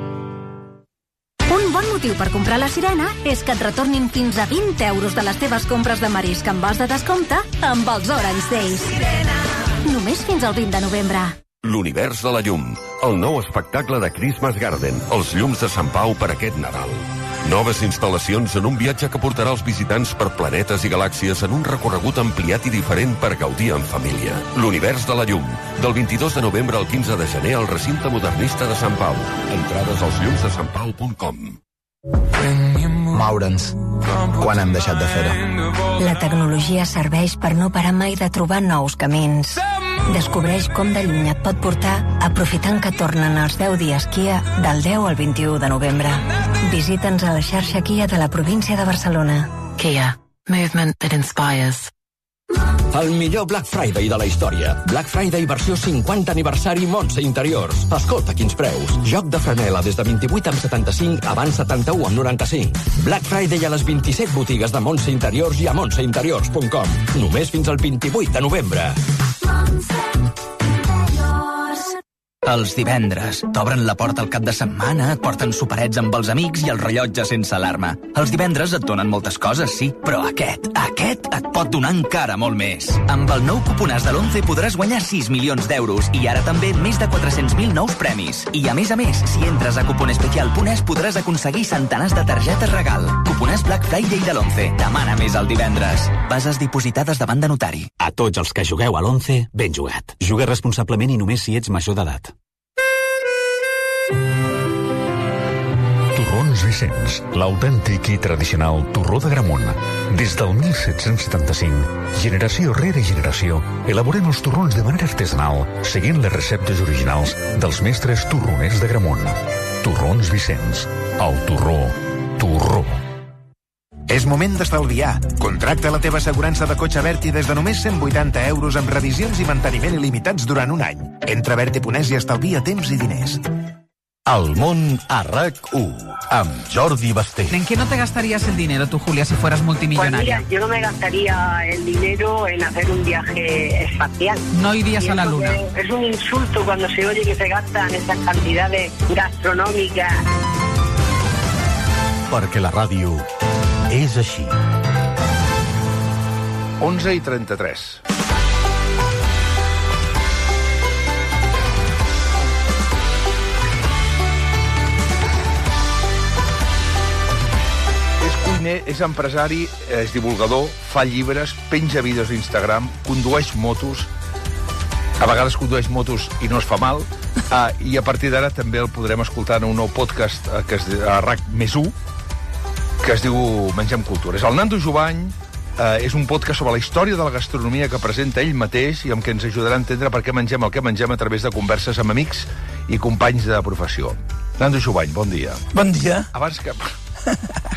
[SPEAKER 9] Un bon motiu per comprar la Sirena és que et retornin fins a vint euros de les teves compres de marisc amb vals de descompte amb els Orange Days. Només fins al vint de novembre.
[SPEAKER 10] L'univers de la llum. El nou espectacle de Christmas Garden. Els llums de Sant Pau per aquest Nadal. Noves instal·lacions en un viatge que portarà els visitants per planetes i galàxies en un recorregut ampliat i diferent per gaudir en família. L'univers de la llum. Del vint-i-dos de novembre al quinze de gener al recinte modernista de Sant Pau. Entrades als llums de sant pau punt com.
[SPEAKER 13] Moure'ns. Quan hem deixat de fer-ho?
[SPEAKER 25] La tecnologia serveix per no parar mai de trobar nous camins. Descobreix com de lluny et pot portar aprofitant que tornen els deu dies Kia del deu al vint-i-u de novembre. Visita'ns a la xarxa Kia de la província de Barcelona.
[SPEAKER 1] Kia. Movement that inspires.
[SPEAKER 14] El millor Black Friday de la història. Black Friday versió cinquanta aniversari Montse Interiors. Escolta quins preus. Joc de franela des de vint-i-vuit amb setanta-cinc, abans setanta-u amb noranta-cinc. Black Friday a les vint-i-set botigues de Montse Interiors i a montse interiors punt com. Només fins al vint-i-vuit de novembre.
[SPEAKER 22] Els divendres t'obren la porta al cap de setmana, et porten soparets amb els amics i el rellotge sense alarma. Els divendres et donen moltes coses, sí, però aquest, aquest et pot donar encara molt més. Amb el nou cuponàs de l'Once podràs guanyar sis milions d'euros i ara també més de quatre-cents mil nous premis. I a més a més, si entres a cuponespecial punt es podràs aconseguir centenars de targetes regal. Cuponàs Black Friday de l'Once. Demana més el divendres. Bases dipositades davant de notari.
[SPEAKER 27] A tots els que jugueu a l'Once, ben jugat. Juga responsablement i només si ets major d'edat.
[SPEAKER 28] Torrons Vicenç, l'autèntic i tradicional torró de Gramunt. Des del mil set-cents setanta-cinc, generació rere generació, elaborem els torrons de manera artesanal, seguint les receptes originals dels mestres torroners de Gramunt. Torrons Vicenç, el torró, torró.
[SPEAKER 15] És moment d'estalviar. Contracta la teva assegurança de cotxe Berti des de només cent vuitanta euros amb revisions i manteniment il·limitats durant un any. Entra a Berti punt es i estalvia temps i diners.
[SPEAKER 28] El món a RAC u, amb Jordi Basté.
[SPEAKER 16] ¿En qué no te gastarías el dinero tú, Julia, si fueras multimillonaria?
[SPEAKER 30] Pues mira, yo no me gastaría el dinero en hacer un viaje espacial.
[SPEAKER 16] No irías a la luna.
[SPEAKER 30] Es un insulto cuando se oye que se gastan estas cantidades gastronòmiques.
[SPEAKER 28] Perquè la ràdio és així.
[SPEAKER 2] onze i trenta-tres. És empresari, és divulgador, fa llibres, penja vídeos d'Instagram, condueix motos, a vegades condueix motos i no es fa mal, uh, i a partir d'ara també el podrem escoltar en un nou podcast uh, que es diu a RAC més u, que es diu Mengem Cultura. És el Nando Jovany, uh, és un podcast sobre la història de la gastronomia que presenta ell mateix i amb què ens ajudarà a entendre per què mengem el que mengem a través de converses amb amics i companys de professió. Nando Jovany, bon dia.
[SPEAKER 31] Bon dia.
[SPEAKER 2] Abans que...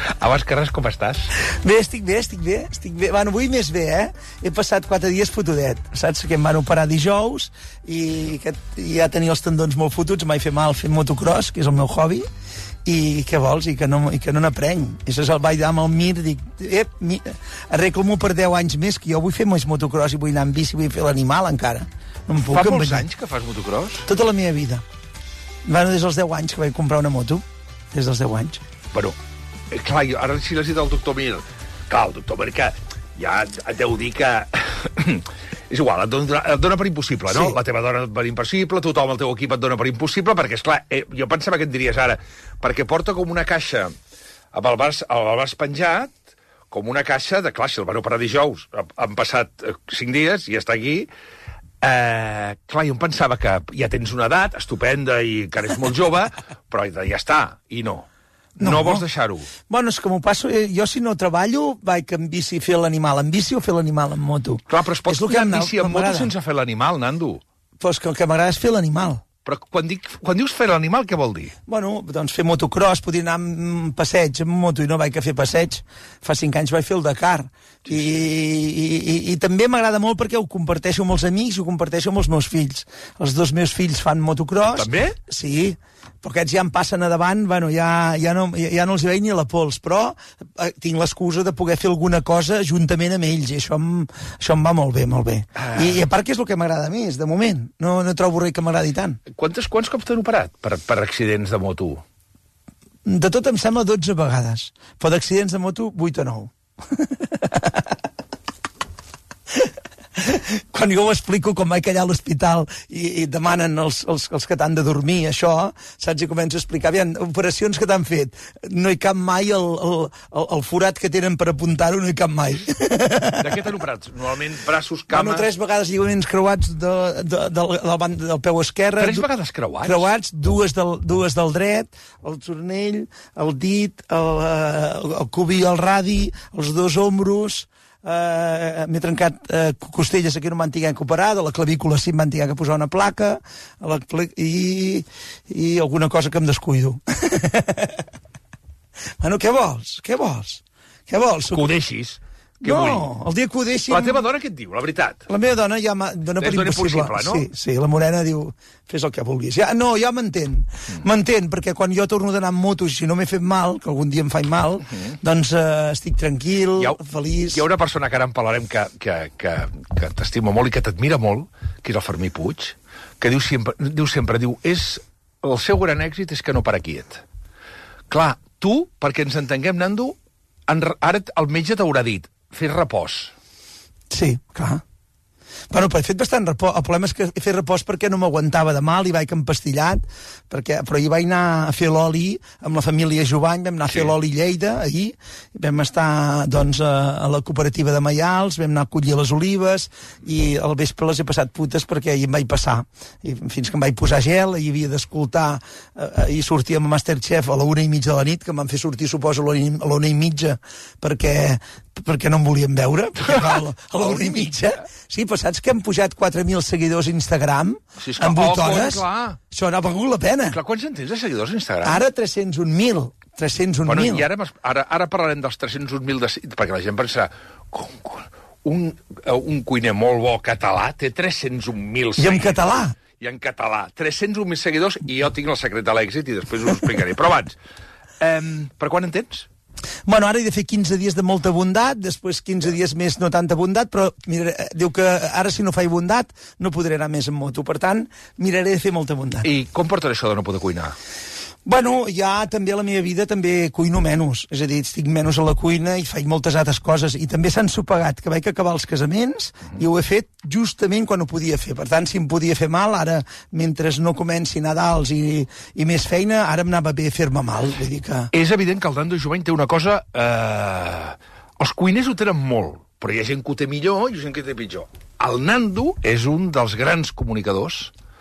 [SPEAKER 2] Abans que res, com estàs?
[SPEAKER 4] Bé, estic bé, estic bé, estic bé. Bueno, avui més bé, eh? He passat quatre dies fotudet. Saps que em van operar dijous i que ja tenia els tendons molt fotuts, m'he fet mal fent motocross, que és el meu hobby, i què vols? I que no, i que no n'aprenc. I això és el vaig anar amb el Mir, dic, ep, mi, arreglo-m'ho per deu anys més, que jo vull fer més motocross i vull anar amb bici, vull fer l'animal encara. No em puc
[SPEAKER 2] Fa molts
[SPEAKER 4] empenyar.
[SPEAKER 2] anys que fas motocross?
[SPEAKER 4] Tota la meva vida. Bueno, des dels deu anys que vaig comprar una moto. Des dels deu anys.
[SPEAKER 2] Bueno, eh, clar, jo, ara si l'has dit al doctor Mir, clar, el doctor Mir que ja et deu dir que... és igual, et dona, et dona per impossible, no?
[SPEAKER 4] Sí.
[SPEAKER 2] La teva dona per impossible, tothom al teu equip et dona per impossible, perquè, esclar, eh, jo pensava que et diries ara, perquè porta com una caixa amb el braç, el braç penjat, com una caixa de, clar, si el van operar dijous, han passat eh, cinc dies i està aquí. Eh, clar, jo em pensava que ja tens una edat estupenda i que eres molt jove, però ja està, i no. No, no vols deixar-ho?
[SPEAKER 4] Bueno, és que m'ho passo... Eh, jo, si no treballo, vaig en bici fer l'animal en bici o fer l'animal en moto.
[SPEAKER 2] Clar, però es pots pujar en bici en moto
[SPEAKER 4] m'agrada.
[SPEAKER 2] sense fer l'animal, Nando.
[SPEAKER 4] Pues que el que m'agrada és fer l'animal.
[SPEAKER 2] Però quan, dic, quan dius fer l'animal, què vol dir?
[SPEAKER 4] Bueno, doncs fer motocross, podria anar amb passeig amb moto i no vaig a fer passeig. Fa cinc anys vaig fer el Dakar. Sí, sí. I, i, i, I també m'agrada molt perquè ho comparteixo amb els amics i ho comparteixo amb els meus fills. Els dos meus fills fan motocross.
[SPEAKER 2] També?
[SPEAKER 4] Sí, però aquests ja em passen a davant, bueno, ja, ja, no, ja no els veig ni la pols, però eh, tinc l'excusa de poder fer alguna cosa juntament amb ells, i això em, això em va molt bé, molt bé. Ah. I, I a part que és el que m'agrada més, de moment. No, no trobo res que m'agradi tant.
[SPEAKER 2] Quantes, quants cops t'han operat per, per accidents de moto?
[SPEAKER 4] De tot em sembla dotze vegades, però d'accidents de moto vuit o nou. Quan jo ho explico, com vaig allà a l'hospital i, i demanen els, els, els que t'han de dormir, això, saps? I començo a explicar, aviam, operacions que t'han fet, no hi cap mai el, el, el, el forat que tenen per apuntar-ho, no hi cap mai.
[SPEAKER 2] De què t'han operat? Normalment braços, cames...
[SPEAKER 4] Bueno, tres vegades lligaments creuats de, de, de, del, del, del peu esquerre.
[SPEAKER 2] Tres vegades creuats?
[SPEAKER 4] Creuats, dues del, dues del dret, el tornell, el dit, el, el, el cubi i el radi, els dos ombros... Uh, m'he trencat uh, costelles aquí no m'han tingut que operar, de la clavícula sí m'han tingut que posar una placa la, i, i alguna cosa que em descuido. Bueno, què vols? Què vols? Què vols?
[SPEAKER 2] Que ho deixis. Que
[SPEAKER 4] no,
[SPEAKER 2] vull.
[SPEAKER 4] el dia que ho deixin...
[SPEAKER 2] La teva dona què et diu, la veritat?
[SPEAKER 4] La meva dona ja dona per impossible.
[SPEAKER 2] no?
[SPEAKER 4] Sí, sí, la Morena diu, fes el que vulguis. Ja, no, ja m'entén. Mm. M'entén, perquè quan jo torno d'anar amb moto, si no m'he fet mal, que algun dia em faig mal, mm -hmm. doncs uh, estic tranquil,
[SPEAKER 2] hi ha,
[SPEAKER 4] feliç...
[SPEAKER 2] Hi ha una persona que ara en parlarem que, que, que, que t'estima molt i que t'admira molt, que és el Fermí Puig, que diu sempre, diu sempre, diu, és, el seu gran èxit és que no para quiet. Clar, tu, perquè ens entenguem, Nando, en, ara el metge t'haurà dit, fer repòs.
[SPEAKER 4] Sí, clar. Bueno, però he fet bastant repòs. El problema és que he fet repòs perquè no m'aguantava de mal i vaig empastillat, perquè, però hi vaig anar a fer l'oli amb la família Jovany, vam anar a fer sí. l'oli Lleida ahir, vam estar doncs, a, a la cooperativa de Maials, vam anar a collir les olives i al vespre les he passat putes perquè hi em vaig passar. I fins que em vaig posar gel, i havia d'escoltar, eh, i sortia amb Masterchef a la una i mitja de la nit, que em van fer sortir, suposo, a la una i mitja, perquè perquè no em volien veure, perquè a la, a la una i mitja. Sí, però saps que hem pujat quatre mil seguidors a Instagram
[SPEAKER 2] sí,
[SPEAKER 4] en vuit
[SPEAKER 2] oh,
[SPEAKER 4] hores?
[SPEAKER 2] Clar.
[SPEAKER 4] Això n'ha valgut la pena.
[SPEAKER 2] Clar, quants en tens de seguidors a Instagram?
[SPEAKER 4] Ara tres-cents un mil. tres-cents un mil.
[SPEAKER 2] Bueno, i ara, ara, ara parlarem dels tres-cents un mil, de, perquè la gent pensa, un, un cuiner molt bo català té tres-cents un mil seguidors.
[SPEAKER 4] I en català?
[SPEAKER 2] I en català. tres-cents un mil seguidors, i jo tinc el secret de l'èxit, i després us ho explicaré. Però abans, eh, per quan en tens?
[SPEAKER 4] Bueno, ara he de fer quinze dies de molta bondat, després quinze dies més no tanta bondat, però mira, diu que ara si no faig bondat no podré anar més en moto, per tant, miraré de fer molta bondat.
[SPEAKER 2] I com portaré això de no poder cuinar?
[SPEAKER 4] Bueno, ja també a la meva vida també cuino menys, és a dir, estic menys a la cuina i faig moltes altres coses, i també s'ha ensopegat, que vaig acabar els casaments mm-hmm. i ho he fet justament quan ho podia fer, per tant, si em podia fer mal, ara, mentre no comenci Nadals i, i més feina, ara em anava bé fer-me mal, vull dir que...
[SPEAKER 2] És evident que el Nando Jovany té una cosa... Eh... Els cuiners ho tenen molt, però hi ha gent que ho té millor i hi ha gent que ho té pitjor. El Nando és un dels grans comunicadors,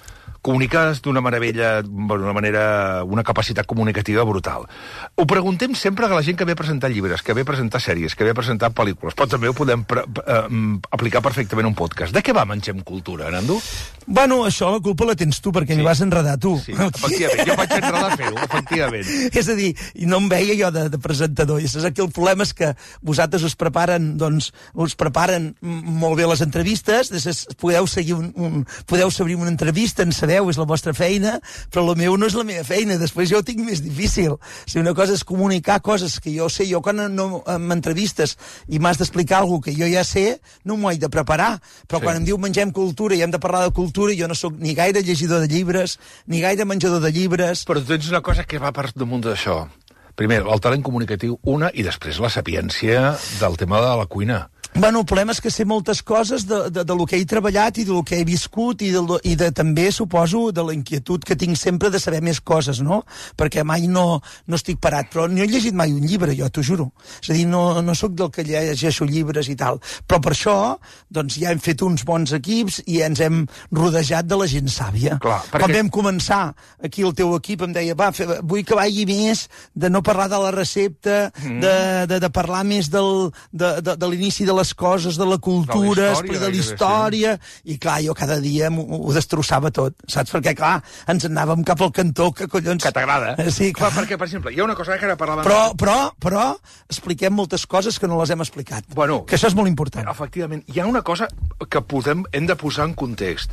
[SPEAKER 2] comuniques d'una meravella, d'una manera, una capacitat comunicativa brutal. Ho preguntem sempre a la gent que ve a presentar llibres, que ve a presentar sèries, que ve a presentar pel·lícules, però també ho podem pre eh, aplicar perfectament a un podcast. De què va Mengem Cultura, Nando?
[SPEAKER 4] Bueno, això la culpa la tens tu, perquè sí. m'hi vas enredar tu.
[SPEAKER 2] Sí, efectivament, jo vaig enredar a fer-ho, efectivament.
[SPEAKER 4] És a dir, no em veia jo de, de presentador, i saps que el problema és que vosaltres us preparen, doncs, us preparen molt bé les entrevistes, després podeu seguir un, un, podeu seguir una entrevista, en sabeu, és la vostra feina, però la meu no és la meva feina, després jo ho tinc més difícil. O sigui, una cosa és comunicar coses que jo sé, jo quan no m'entrevistes i m'has d'explicar alguna que jo ja sé, no m'ho he de preparar, però sí. quan em diu Mengem Cultura i hem de parlar de cultura, jo no sóc ni gaire llegidor de llibres, ni gaire menjador de llibres.
[SPEAKER 2] Però tu tens una cosa que va per damunt d'això. Primer, el talent comunicatiu, una, i després la sapiència del tema de la cuina.
[SPEAKER 4] Bueno, el problema és que sé moltes coses de, de, de lo que he treballat i de lo que he viscut i, de, i de, també, suposo, de la inquietud que tinc sempre de saber més coses, no? Perquè mai no, no estic parat. Però no he llegit mai un llibre, jo, t'ho juro. És a dir, no, no sóc del que llegeixo llibres i tal. Però per això, doncs, ja hem fet uns bons equips i ens hem rodejat de la gent sàvia.
[SPEAKER 2] Clar, perquè...
[SPEAKER 4] Quan vam començar, aquí el teu equip em deia, va, fe, vull que vagi més de no parlar de la recepta, mm. de, de, de parlar més del, de, de, de l'inici de les coses, de la cultura, de la història, i clar, jo cada dia ho destrossava tot, saps? Perquè clar, ens anàvem cap al cantó, que collons...
[SPEAKER 2] Que t'agrada.
[SPEAKER 4] Sí, clar.
[SPEAKER 2] clar. Perquè, per exemple, hi ha una cosa que ara parlàvem...
[SPEAKER 4] Però, però, però, expliquem moltes coses que no les hem explicat.
[SPEAKER 2] Bueno,
[SPEAKER 4] que això és molt important.
[SPEAKER 2] Efectivament, hi ha una cosa que podem, hem de posar en context.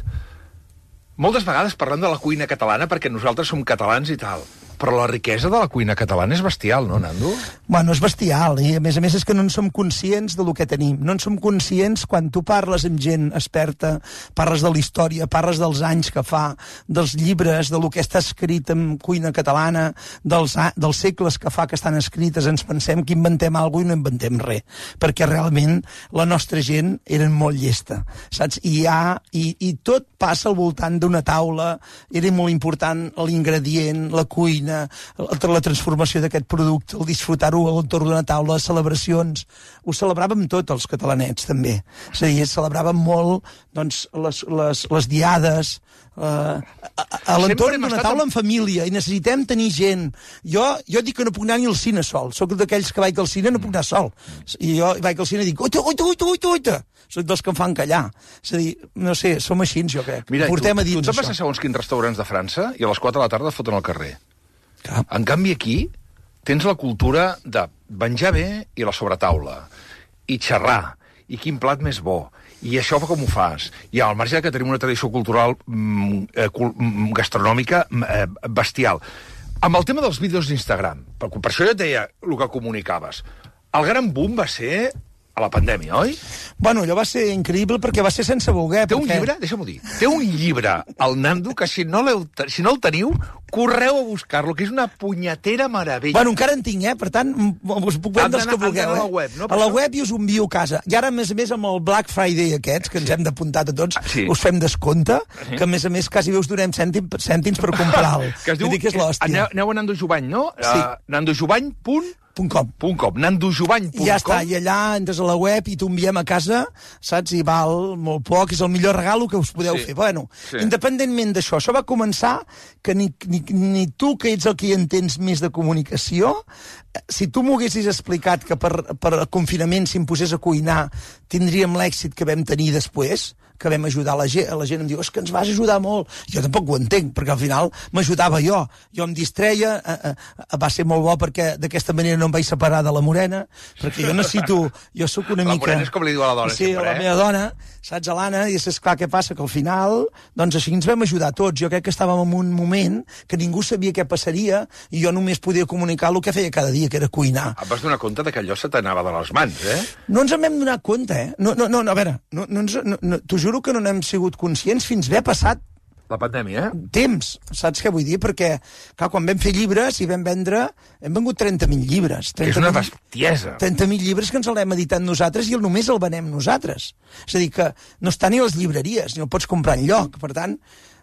[SPEAKER 2] Moltes vegades parlem de la cuina catalana perquè nosaltres som catalans i tal, però la riquesa de la cuina catalana és bestial, no, Nando?
[SPEAKER 4] Bueno, és bestial, i a més a més és que no en som conscients de lo que tenim. No en som conscients quan tu parles amb gent experta, parles de la història, parles dels anys que fa, dels llibres, de lo que està escrit en cuina catalana, dels, dels segles que fa que estan escrites, ens pensem que inventem alguna cosa i no inventem res, perquè realment la nostra gent era molt llesta, saps? I, hi ha, i, i tot passa al voltant d'una taula, era molt important l'ingredient, la cuina, la transformació d'aquest producte, el disfrutar-ho a l'entorn d'una taula, les celebracions. Ho celebràvem tot, els catalanets, també. És a dir, celebràvem molt, doncs, les, les, les diades, eh, a, a l'entorn d'una taula en família, i necessitem tenir gent. Jo, jo dic que no puc anar ni al cine sol. Soc d'aquells que vaig al cine, no puc anar sol. I jo vaig al cine i dic, oita, oita, oita, oita, oita. Soc dels que em fan callar. És a dir, no sé, som així, jo crec.
[SPEAKER 2] Mira,
[SPEAKER 4] portem
[SPEAKER 2] tu,
[SPEAKER 4] a dins
[SPEAKER 2] tu te'n vas a segons quins restaurants de França i a les quatre de la tarda foten al carrer.
[SPEAKER 4] Clar.
[SPEAKER 2] En canvi, aquí tens la cultura de menjar bé i la sobretaula, i xerrar, i quin plat més bo, i això com ho fas. I al marge que tenim una tradició cultural mm, eh, mm, gastronòmica eh, bestial. Amb el tema dels vídeos d'Instagram, per, per això jo et deia el que comunicaves, el gran boom va ser a la pandèmia, oi?
[SPEAKER 4] Bueno, allò va ser increïble perquè va ser sense voler.
[SPEAKER 2] Té perquè... un llibre, deixa'm-ho dir, té un llibre, el Nando, que si no, si no el teniu, correu a buscar-lo, que és una punyetera meravella.
[SPEAKER 4] Bueno, encara en tinc, eh? Per tant, us puc vendre els que vulgueu, eh?
[SPEAKER 2] A la web, no?
[SPEAKER 4] A la web i us ho envio a casa. I ara, a més a més, amb el Black Friday aquests, que ens sí. hem d'apuntar a tots, sí. us fem descompte, sí. que a més a més quasi bé us donem cèntims, cèntims per comprar-lo.
[SPEAKER 2] Que es diu, que és l'hòstia. Aneu, aneu a Nando Jubany, no?
[SPEAKER 4] Sí.
[SPEAKER 2] Uh, nandojubany punt
[SPEAKER 4] .com.
[SPEAKER 2] .com, nandojubany punt com.
[SPEAKER 4] I ja està, i allà entres a la web i t'ho enviem a casa, saps? I val molt poc, és el millor regalo que us podeu sí. fer. Bueno, sí. independentment d'això, això va començar que ni, ni, ni tu, que ets el que hi entens més de comunicació, si tu m'ho haguessis explicat que per, per confinament s'imposés a cuinar tindríem l'èxit que vam tenir després, que vam ajudar la gent, la gent em diu, és que ens vas ajudar molt. Jo tampoc ho entenc, perquè al final m'ajudava jo. Jo em distreia, eh, eh, va ser molt bo perquè d'aquesta manera no em vaig separar de la Morena, perquè jo necessito, jo sóc una
[SPEAKER 2] la
[SPEAKER 4] mica...
[SPEAKER 2] La Morena és com li diu a la dona
[SPEAKER 4] sí,
[SPEAKER 2] sempre,
[SPEAKER 4] la
[SPEAKER 2] eh?
[SPEAKER 4] meva dona, saps, a l'Anna, i és clar què passa, que al final, doncs així ens vam ajudar tots. Jo crec que estàvem en un moment que ningú sabia què passaria i jo només podia comunicar el que feia cada dia, que era cuinar.
[SPEAKER 2] Et vas donar compte que allò se t'anava de les mans, eh?
[SPEAKER 4] No ens en vam donar compte, eh? No, no, no, a veure, no, no ens, no, no, t'ho juro que no n'hem sigut conscients fins haver passat
[SPEAKER 2] la pandèmia, eh?
[SPEAKER 4] Temps, saps què vull dir? Perquè, clar, quan vam fer llibres i vam vendre, hem vengut trenta mil llibres.
[SPEAKER 2] trenta és una bestiesa.
[SPEAKER 4] trenta mil llibres que ens l'hem editat nosaltres i el només el venem nosaltres. És a dir, que no està ni a les llibreries, ni el pots comprar enlloc. Per tant,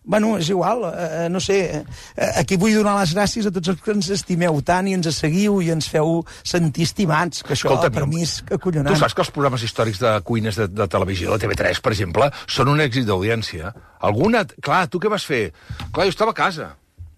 [SPEAKER 4] Bueno, és igual, eh, no sé, eh, aquí vull donar les gràcies a tots els que ens estimeu tant i ens seguiu i ens feu sentir estimats, que això Escolta, per mi és acollonant.
[SPEAKER 2] Tu saps que els programes històrics de cuines de, de televisió, de T V tres, per exemple, són un èxit d'audiència. Alguna... Clar, tu què vas fer? Clar, jo estava a casa.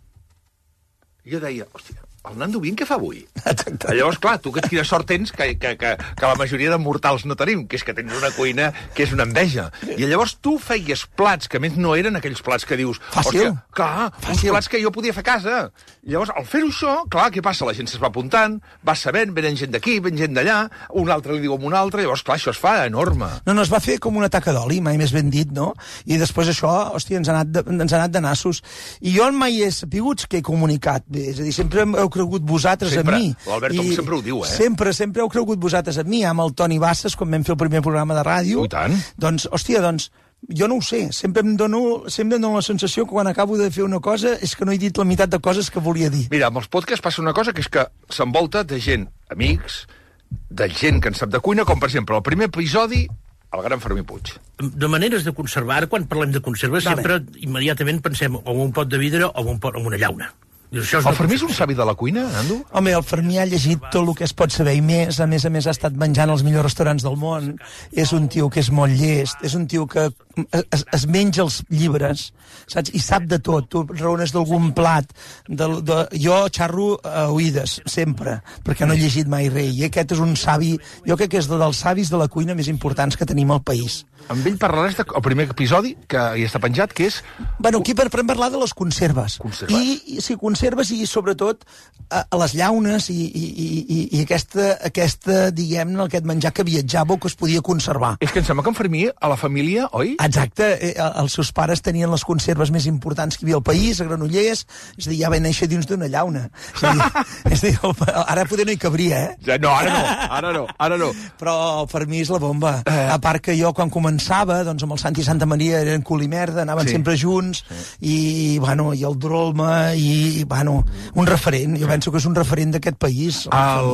[SPEAKER 2] I jo deia, hòstia, el Nando Bin què fa avui? Exacte. Llavors, clar, tu que quina sort tens que, que, que, que la majoria de mortals no tenim, que és que tens una cuina que és una enveja. I llavors tu feies plats que a més no eren aquells plats que dius...
[SPEAKER 4] Fàcil.
[SPEAKER 2] Hòstia, clar, Fàcil. uns plats que jo podia fer a casa. I llavors, al fer-ho això, clar, què passa? La gent se's va apuntant, va sabent, venen gent d'aquí, ven gent d'allà, un altre li diu a un altre, llavors, clar, això es fa enorme.
[SPEAKER 4] No, no, es va fer com una taca d'oli, mai més ben dit, no? I després això, hòstia, ens ha anat de, ens ha anat de nassos. I jo mai he sapigut que he comunicat bé, és a dir, sempre heu cregut vosaltres
[SPEAKER 2] sempre.
[SPEAKER 4] en mi.
[SPEAKER 2] L'Albert I sempre ho diu, eh?
[SPEAKER 4] Sempre, sempre heu cregut vosaltres en mi, amb el Toni Bassas, quan vam fer el primer programa de ràdio.
[SPEAKER 2] I tant.
[SPEAKER 4] Doncs, hòstia, doncs, jo no ho sé, sempre em dono, sempre em dono la sensació que quan acabo de fer una cosa és que no he dit la meitat de coses que volia dir.
[SPEAKER 2] Mira, amb els podcasts passa una cosa que és que s'envolta de gent, amics, de gent que en sap de cuina, com per exemple el primer episodi, el gran Fermí Puig.
[SPEAKER 7] De maneres de conservar, quan parlem de conservar,
[SPEAKER 4] Vale.
[SPEAKER 7] sempre immediatament pensem o en un pot de vidre o en, un pot, en una llauna. Això és
[SPEAKER 2] el Fermí és un savi de la cuina, Nando?
[SPEAKER 4] Home, el Fermí ha llegit tot el que es pot saber i més. A més a més ha estat menjant als millors restaurants del món. És un tio que és molt llest, és un tio que es, es menja els llibres, saps? I sap de tot. Tu raones d'algun plat. De, de, jo xarro a oïdes, sempre, perquè no he llegit mai res. I aquest és un savi, jo crec que és dels savis de la cuina més importants que tenim al país.
[SPEAKER 2] Amb ell parlaràs del primer episodi, que hi està penjat, que és...
[SPEAKER 4] Bueno, aquí per, per parlar de les conserves.
[SPEAKER 2] Conserves.
[SPEAKER 4] I, i sí, conserves i, sobretot, a, a les llaunes i, i, i, i aquesta, aquesta diguem-ne, aquest menjar que viatjava o que es podia conservar.
[SPEAKER 2] És que em sembla que en Fermí, a la família, oi?
[SPEAKER 4] Exacte. Eh, els seus pares tenien les conserves més importants que hi havia al país, a Granollers, és a dir, ja va néixer dins d'una llauna. És a dir, és a dir, ara poder no hi cabria, eh?
[SPEAKER 2] Ja, no, ara no, ara no, ara no.
[SPEAKER 4] Però per mi és la bomba. Eh. A part que jo, quan començava, doncs amb el Santi i Santa Maria eren cul i merda, anaven sí. sempre junts, sí. i, bueno, i el Drolma, i, bueno, un referent. Jo penso que és un referent d'aquest país.
[SPEAKER 2] El...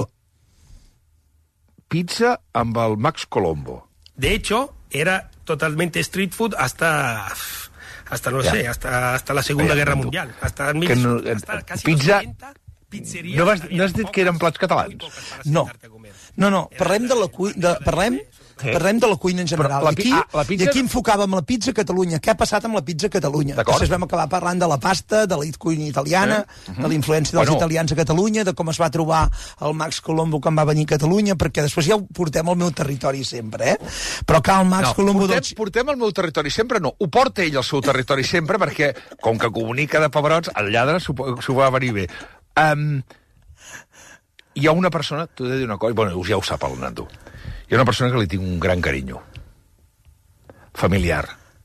[SPEAKER 2] Pizza amb el Max Colombo.
[SPEAKER 7] De hecho, era totalmente street food hasta... hasta, no ya. sé, hasta, hasta la Segunda Guerra Mundial. Hasta, mil,
[SPEAKER 2] no,
[SPEAKER 7] hasta casi
[SPEAKER 2] pizza...
[SPEAKER 7] pizzeria...
[SPEAKER 2] No, vas, no has dit que eren plats catalans?
[SPEAKER 4] No. No, no, parlem de la cuina... Parlem... Sí. Parlem de la cuina en general.
[SPEAKER 2] La,
[SPEAKER 4] I aquí,
[SPEAKER 2] ah, la pizza...
[SPEAKER 4] I aquí enfocàvem la pizza a Catalunya. Què ha passat amb la pizza a Catalunya? Després vam acabar parlant de la pasta, de la cuina italiana, eh? uh -huh. de la influència dels bueno. italians a Catalunya, de com es va trobar el Max Colombo quan va venir a Catalunya, perquè després ja ho portem al meu territori sempre, eh? Però que el Max
[SPEAKER 2] no,
[SPEAKER 4] Colombo...
[SPEAKER 2] Portem,
[SPEAKER 4] dels...
[SPEAKER 2] portem al meu territori sempre, no. Ho porta ell al seu territori sempre, perquè, com que comunica de pebrots, el lladre s'ho va venir bé. Um, hi ha una persona, t'ho he de dir una cosa, bueno, ja ho sap el Nando, hi ha una persona que li tinc un gran carinyo, familiar.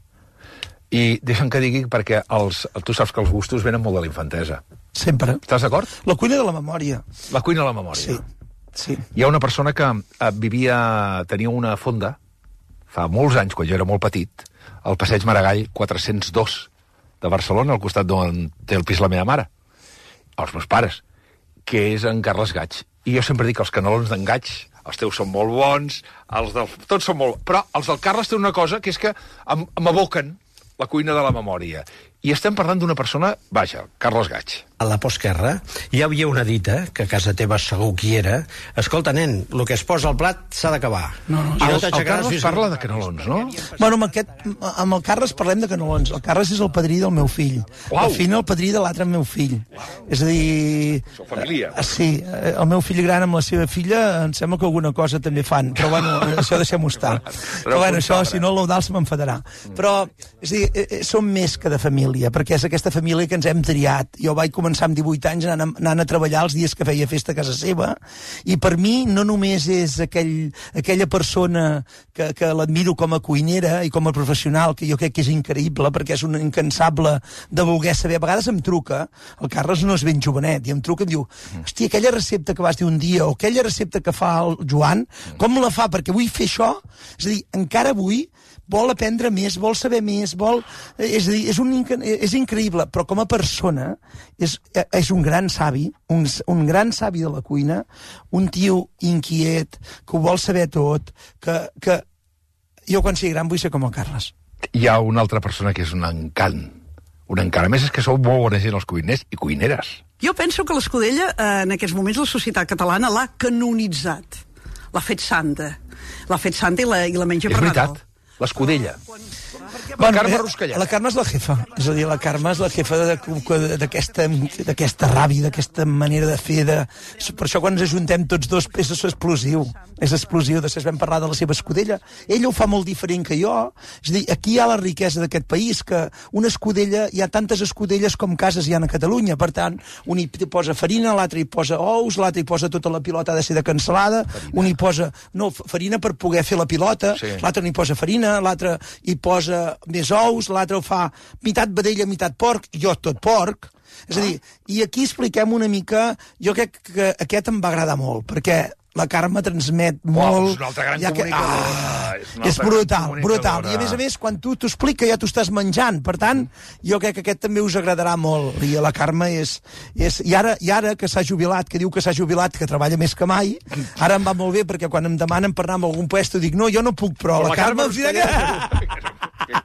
[SPEAKER 2] I deixa'm que digui, perquè els, tu saps que els gustos venen molt de la infantesa.
[SPEAKER 4] Sempre.
[SPEAKER 2] Estàs d'acord?
[SPEAKER 4] La cuina de la memòria.
[SPEAKER 2] La cuina de la memòria.
[SPEAKER 4] Sí, sí.
[SPEAKER 2] Hi ha una persona que eh, vivia, tenia una fonda, fa molts anys, quan jo era molt petit, al passeig Maragall quatre-cents dos de Barcelona, al costat d'on té el pis la meva mare, els meus pares, que és en Carles Gaig. I jo sempre dic que els canelons d'en Gaig, els teus són molt bons, els del... tots són molt... Però els del Carles tenen una cosa, que és que m'aboquen la cuina de la memòria. I estem parlant d'una persona, vaja, Carles Gaig.
[SPEAKER 7] A la postguerra hi havia una dita, que a casa teva segur qui era: escolta, nen, el que es posa al plat s'ha d'acabar.
[SPEAKER 4] No, no,
[SPEAKER 7] I no
[SPEAKER 2] el, el Carles parla de canelons, no?
[SPEAKER 4] Bueno, amb, aquest, amb el Carles parlem de canelons. El Carles és el padrí del meu fill. Uau. El fill el padrí de l'altre meu fill. Uau. És a dir...
[SPEAKER 2] Sou família.
[SPEAKER 4] Eh, sí, el meu fill gran amb la seva filla em sembla que alguna cosa també fan, però bueno, això deixem-ho estar. Però bueno, això, si no l'Eudal se m'enfadarà. Però, és a dir, eh, som més que de família, perquè és aquesta família que ens hem triat. Jo vaig començar amb divuit anys anant, anant a treballar els dies que feia festa a casa seva, i per mi no només és aquell, aquella persona que, que l'admiro com a cuinera i com a professional, que jo crec que és increïble, perquè és un incansable de voler saber. A vegades em truca, el Carles no és ben jovenet, i em truca i em diu: hòstia, aquella recepta que vas dir un dia, o aquella recepta que fa el Joan, com la fa? Perquè vull fer això. És a dir, encara avui vol aprendre més, vol saber més, vol... És a dir, és, un, és increïble, però com a persona és, és un gran savi, un, un gran savi de la cuina, un tio inquiet, que ho vol saber tot, que, que jo quan sigui gran vull ser com el Carles.
[SPEAKER 2] Hi ha una altra persona que és un encant,
[SPEAKER 11] un encara més és que sou molt bona gent els cuiners i cuineres.
[SPEAKER 12] Jo penso que l'Escudella, eh, en aquests moments, la societat catalana l'ha canonitzat. L'ha fet santa. L'ha fet santa i la, i la menja
[SPEAKER 11] és
[SPEAKER 12] per
[SPEAKER 11] veritat,
[SPEAKER 12] Nadal.
[SPEAKER 11] l'Escudella.
[SPEAKER 4] Bueno,
[SPEAKER 11] la Carme
[SPEAKER 4] eh,
[SPEAKER 11] Ruscallà.
[SPEAKER 4] La Carme és la jefa. És a dir, la Carme és la jefa d'aquesta d'aquesta ràbia, d'aquesta manera de fer. De... Per això quan ens ajuntem tots dos és explosiu. És explosiu. Després vam parlar de la seva escudella. Ella ho fa molt diferent que jo. És a dir, aquí hi ha la riquesa d'aquest país, que una escudella, hi ha tantes escudelles com cases hi ha a Catalunya. Per tant, un hi posa farina, l'altre hi posa ous, l'altre hi posa tota la pilota ha de ser de cansalada, un hi posa... No, farina per poder fer la pilota, sí. L'altre n'hi posa farina, l'altre hi posa més ous, l'altre ho fa meitat vedella, meitat porc, jo tot porc. És a dir, i aquí expliquem una mica... Jo crec que aquest em va agradar molt, perquè la Carme transmet molt...
[SPEAKER 11] Oh, és una altra gran
[SPEAKER 4] ja que,
[SPEAKER 11] comunicadora.
[SPEAKER 4] Ah,
[SPEAKER 11] és,
[SPEAKER 4] és brutal, brutal. I a més a més, quan tu t'ho explica ja t'ho estàs menjant. Per tant, jo crec que aquest també us agradarà molt. I la Carme és... és I, ara, I ara que s'ha jubilat, que diu que s'ha jubilat, que treballa més que mai, ara em va molt bé, perquè quan em demanen per anar a algun puesto dic, no, jo no puc, però, però la, la Carme... Carme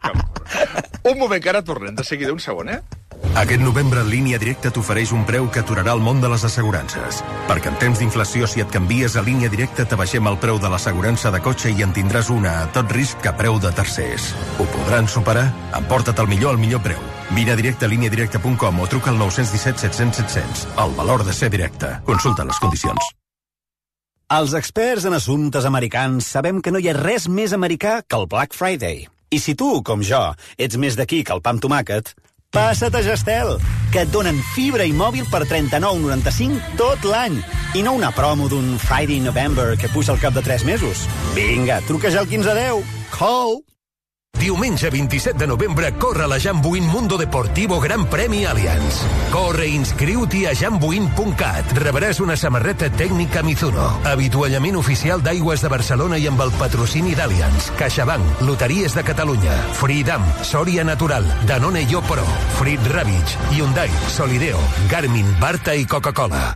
[SPEAKER 11] un moment, que ara tornem. De seguida, un segon, eh?
[SPEAKER 17] Aquest novembre, Línia Directa t'ofereix un preu que aturarà el món de les assegurances. Perquè en temps d'inflació, si et canvies a Línia Directa, t'abaixem el preu de l'assegurança de cotxe i en tindràs una a tot risc a preu de tercers. Ho podran superar? Emporta't el millor al millor preu. Vine a directe a línia directa punt com o truca al nou cents disset set cents set cents. El valor de ser directe. Consulta les condicions.
[SPEAKER 18] Els experts en assumptes americans sabem que no hi ha res més americà que el Black Friday. I si tu, com jo, ets més d'aquí que el pa amb tomàquet, passa't a Gestel, que et donen fibra i mòbil per trenta-nou noranta-cinc tot l'any. I no una promo d'un Friday November que puja al cap de tres mesos. Vinga, truca ja al quinze deu. Call!
[SPEAKER 20] Diumenge vint-i-set de novembre corre la Jambuin Mundo Deportivo Gran Premi Allianz. Corre i inscriu-t'hi a jambuin punt cat. Rebràs una samarreta tècnica Mizuno, avituallament oficial d'Aigües de Barcelona i amb el patrocini d'Allianz, CaixaBank, Loteries de Catalunya, Freedom, Soria Natural, Danone Yo Pro, Frit Ravitch, Hyundai, Solideo, Garmin, Barta i Coca-Cola.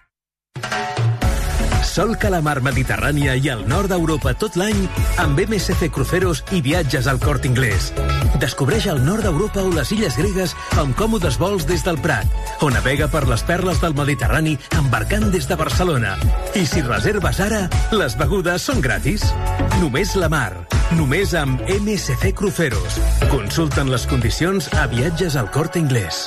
[SPEAKER 27] Solca la mar Mediterrània i el nord d'Europa tot l'any amb M S C Cruceros i viatges al Corte Inglés. Descobreix el nord d'Europa o les illes gregues amb còmodes vols des del Prat, o navega per les perles del Mediterrani embarcant des de Barcelona. I si reserves ara, les begudes són gratis. Només la mar. Només amb M S C Cruceros. Consulten les condicions a viatges al Corte Inglés.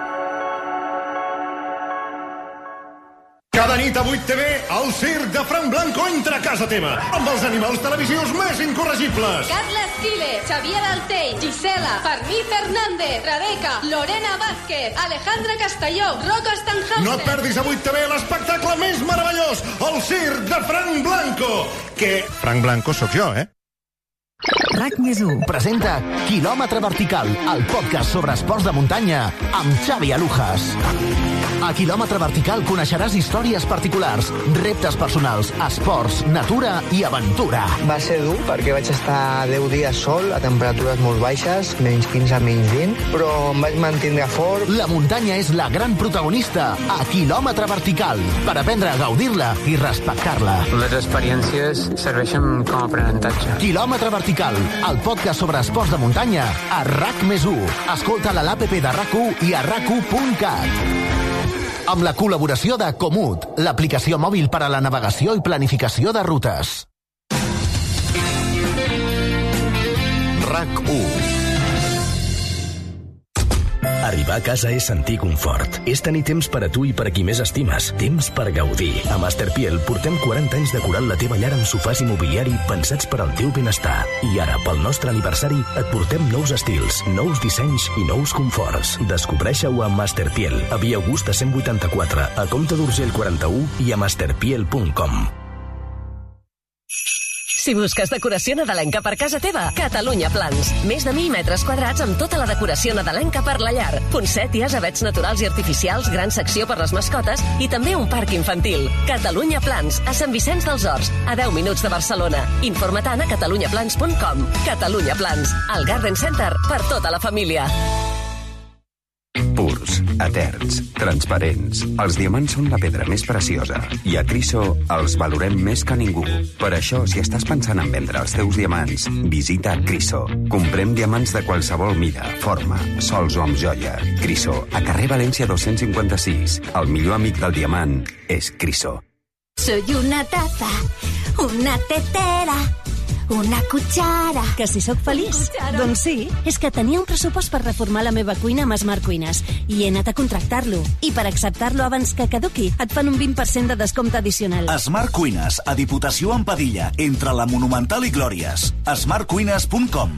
[SPEAKER 21] Cada nit a vuit T V, el circ de Frank Blanco entra a casa teva, amb els animals televisius més incorregibles.
[SPEAKER 23] Carla Esquile, Xavier Altell, Gisela, Fermí Fernández, Rebeca, Lorena Vázquez, Alejandra Castelló, Rocco Stanhausen.
[SPEAKER 21] No et perdis a vuit T V l'espectacle més meravellós, el circ de Frank Blanco. Que Frank Blanco sóc jo, eh?
[SPEAKER 24] RAC més u presenta Quilòmetre Vertical, el podcast sobre esports de muntanya amb Xavi Alujas. A Quilòmetre Vertical coneixeràs històries particulars, reptes personals, esports, natura i aventura.
[SPEAKER 26] Va ser dur perquè vaig estar deu dies sol a temperatures molt baixes, menys quinze, menys vint, però em vaig mantenir fort.
[SPEAKER 24] La muntanya és la gran protagonista a Quilòmetre Vertical, per aprendre a gaudir-la i respectar-la.
[SPEAKER 29] Les experiències serveixen com a aprenentatge.
[SPEAKER 24] Quilòmetre Vertical, el podcast sobre esports de muntanya a RAC més u. Escolta-la a l'A P P de RAC u i a rac u punt cat. Amb la col·laboració de Komoot, l'aplicació mòbil per a la navegació i planificació de rutes.
[SPEAKER 28] RAC u. Arribar a casa és sentir confort. És tenir temps per a tu i per a qui més estimes. Temps per gaudir. A Masterpiel portem quaranta anys decorant la teva llar amb sofàs i mobiliari pensats per al teu benestar. I ara, pel nostre aniversari, et portem nous estils, nous dissenys i nous conforts. Descobreixeu-ho a Masterpiel, a Via Augusta cent vuitanta-quatre, a Comte d'Urgell quaranta-u i a masterpiel punt com.
[SPEAKER 31] Si busques decoració nadalenca per casa teva, Catalunya Plans. Més de mil metres quadrats amb tota la decoració nadalenca per la llar. Poncèties, avets naturals i artificials, gran secció per les mascotes i també un parc infantil. Catalunya Plans, a Sant Vicenç dels Horts, a deu minuts de Barcelona. Informa-te'n a catalunya plans punt com. Catalunya Plans, el Garden Center per tota la família.
[SPEAKER 1] Purs, eterns, transparents. Els diamants són la pedra més preciosa i a Criso els valorem més que ningú. Per això, si estàs pensant en vendre els teus diamants, visita Criso. Comprem diamants de qualsevol mida, forma, sols o amb joia. Criso, a carrer València dos-cents cinquanta-sis. El millor amic del diamant és Criso.
[SPEAKER 3] Soy una taza, una tetera, una cuchara.
[SPEAKER 31] Que si sóc feliç? Doncs sí. És que tenia un pressupost per reformar la meva cuina amb Smart Cuines i he anat a contractar-lo. I per acceptar-lo abans que caduqui, et fan un vint per cent de descompte addicional.
[SPEAKER 5] Smart Cuines, a Diputació en Padilla, entre la Monumental i Glòries. smart cuines punt com.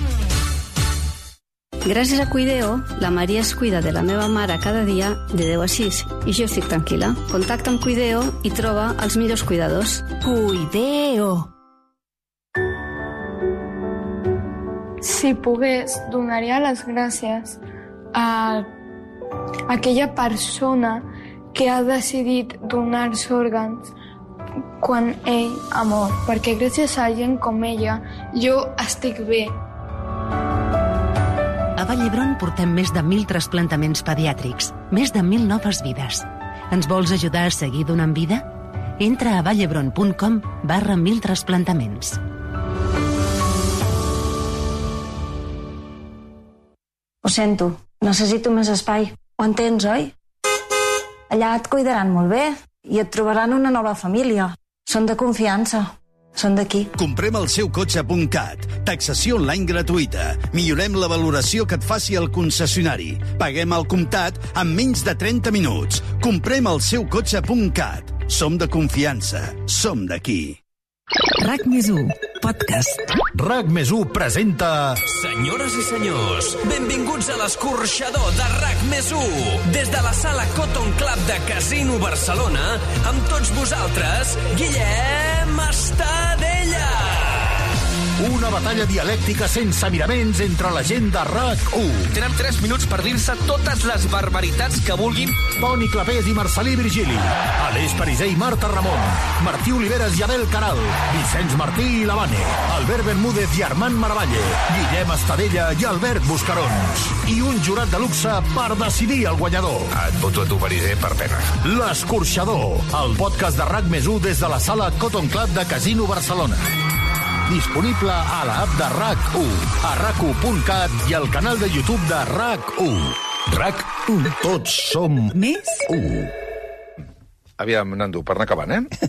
[SPEAKER 6] Gràcies a Cuideo, la Maria es cuida de la meva mare cada dia de deu a sis i jo estic tranquil·la. Contacta amb Cuideo i troba els millors cuidadors.
[SPEAKER 31] Cuideo.
[SPEAKER 8] Si pogués, donaria les gràcies a aquella persona que ha decidit donar-se òrgans quan ell ha mort, perquè gràcies a gent com ella jo estic bé.
[SPEAKER 9] A Vall d'Hebron portem més de mil trasplantaments pediàtrics, més de mil noves vides. Ens vols ajudar a seguir donant vida? Entra a vallhebron punt com barra mil trasplantaments.
[SPEAKER 10] Ho sento, necessito més espai. Ho entens, oi? Allà et cuidaran molt bé i et trobaran una nova família. Són de confiança. Són d'aquí.
[SPEAKER 5] Comprem el seu cotxe punt cat. Taxació online gratuïta. Millorem la valoració que et faci el concessionari. Paguem al comptat en menys de trenta minuts. Comprem el seu cotxe punt cat. Som de confiança. Som d'aquí.
[SPEAKER 27] RAC més u, podcast. RAC més u presenta...
[SPEAKER 13] Senyores i senyors, benvinguts a l'escorxador de RAC més u. Des de la sala Cotton Club de Casino Barcelona, amb tots vosaltres, Guillem Estadella.
[SPEAKER 27] Una batalla dialèctica sense miraments entre la gent de RAC u.
[SPEAKER 13] Tenen tres minuts per dir-se totes les barbaritats que vulguin.
[SPEAKER 27] Toni Clapés i Marcelí Virgili. Aleix Pariser i Marta Ramon. Martí Oliveres i Abel Caral. Vicenç Martí i Lavane. Albert Bermúdez i Armand Maravalle. Guillem Estadella i Albert Buscarons. I un jurat de luxe per decidir el guanyador.
[SPEAKER 20] Et voto a tu, Pariser, per pena.
[SPEAKER 27] L'Escorxador, el podcast de RAC més u des de la sala Cotton Club de Casino Barcelona. Disponible a l'app de RAC u, a rac u punt cat i al canal de YouTube de RAC u. RAC u. Tots som més u.
[SPEAKER 11] Aviam, Nando, per anar acabant, eh?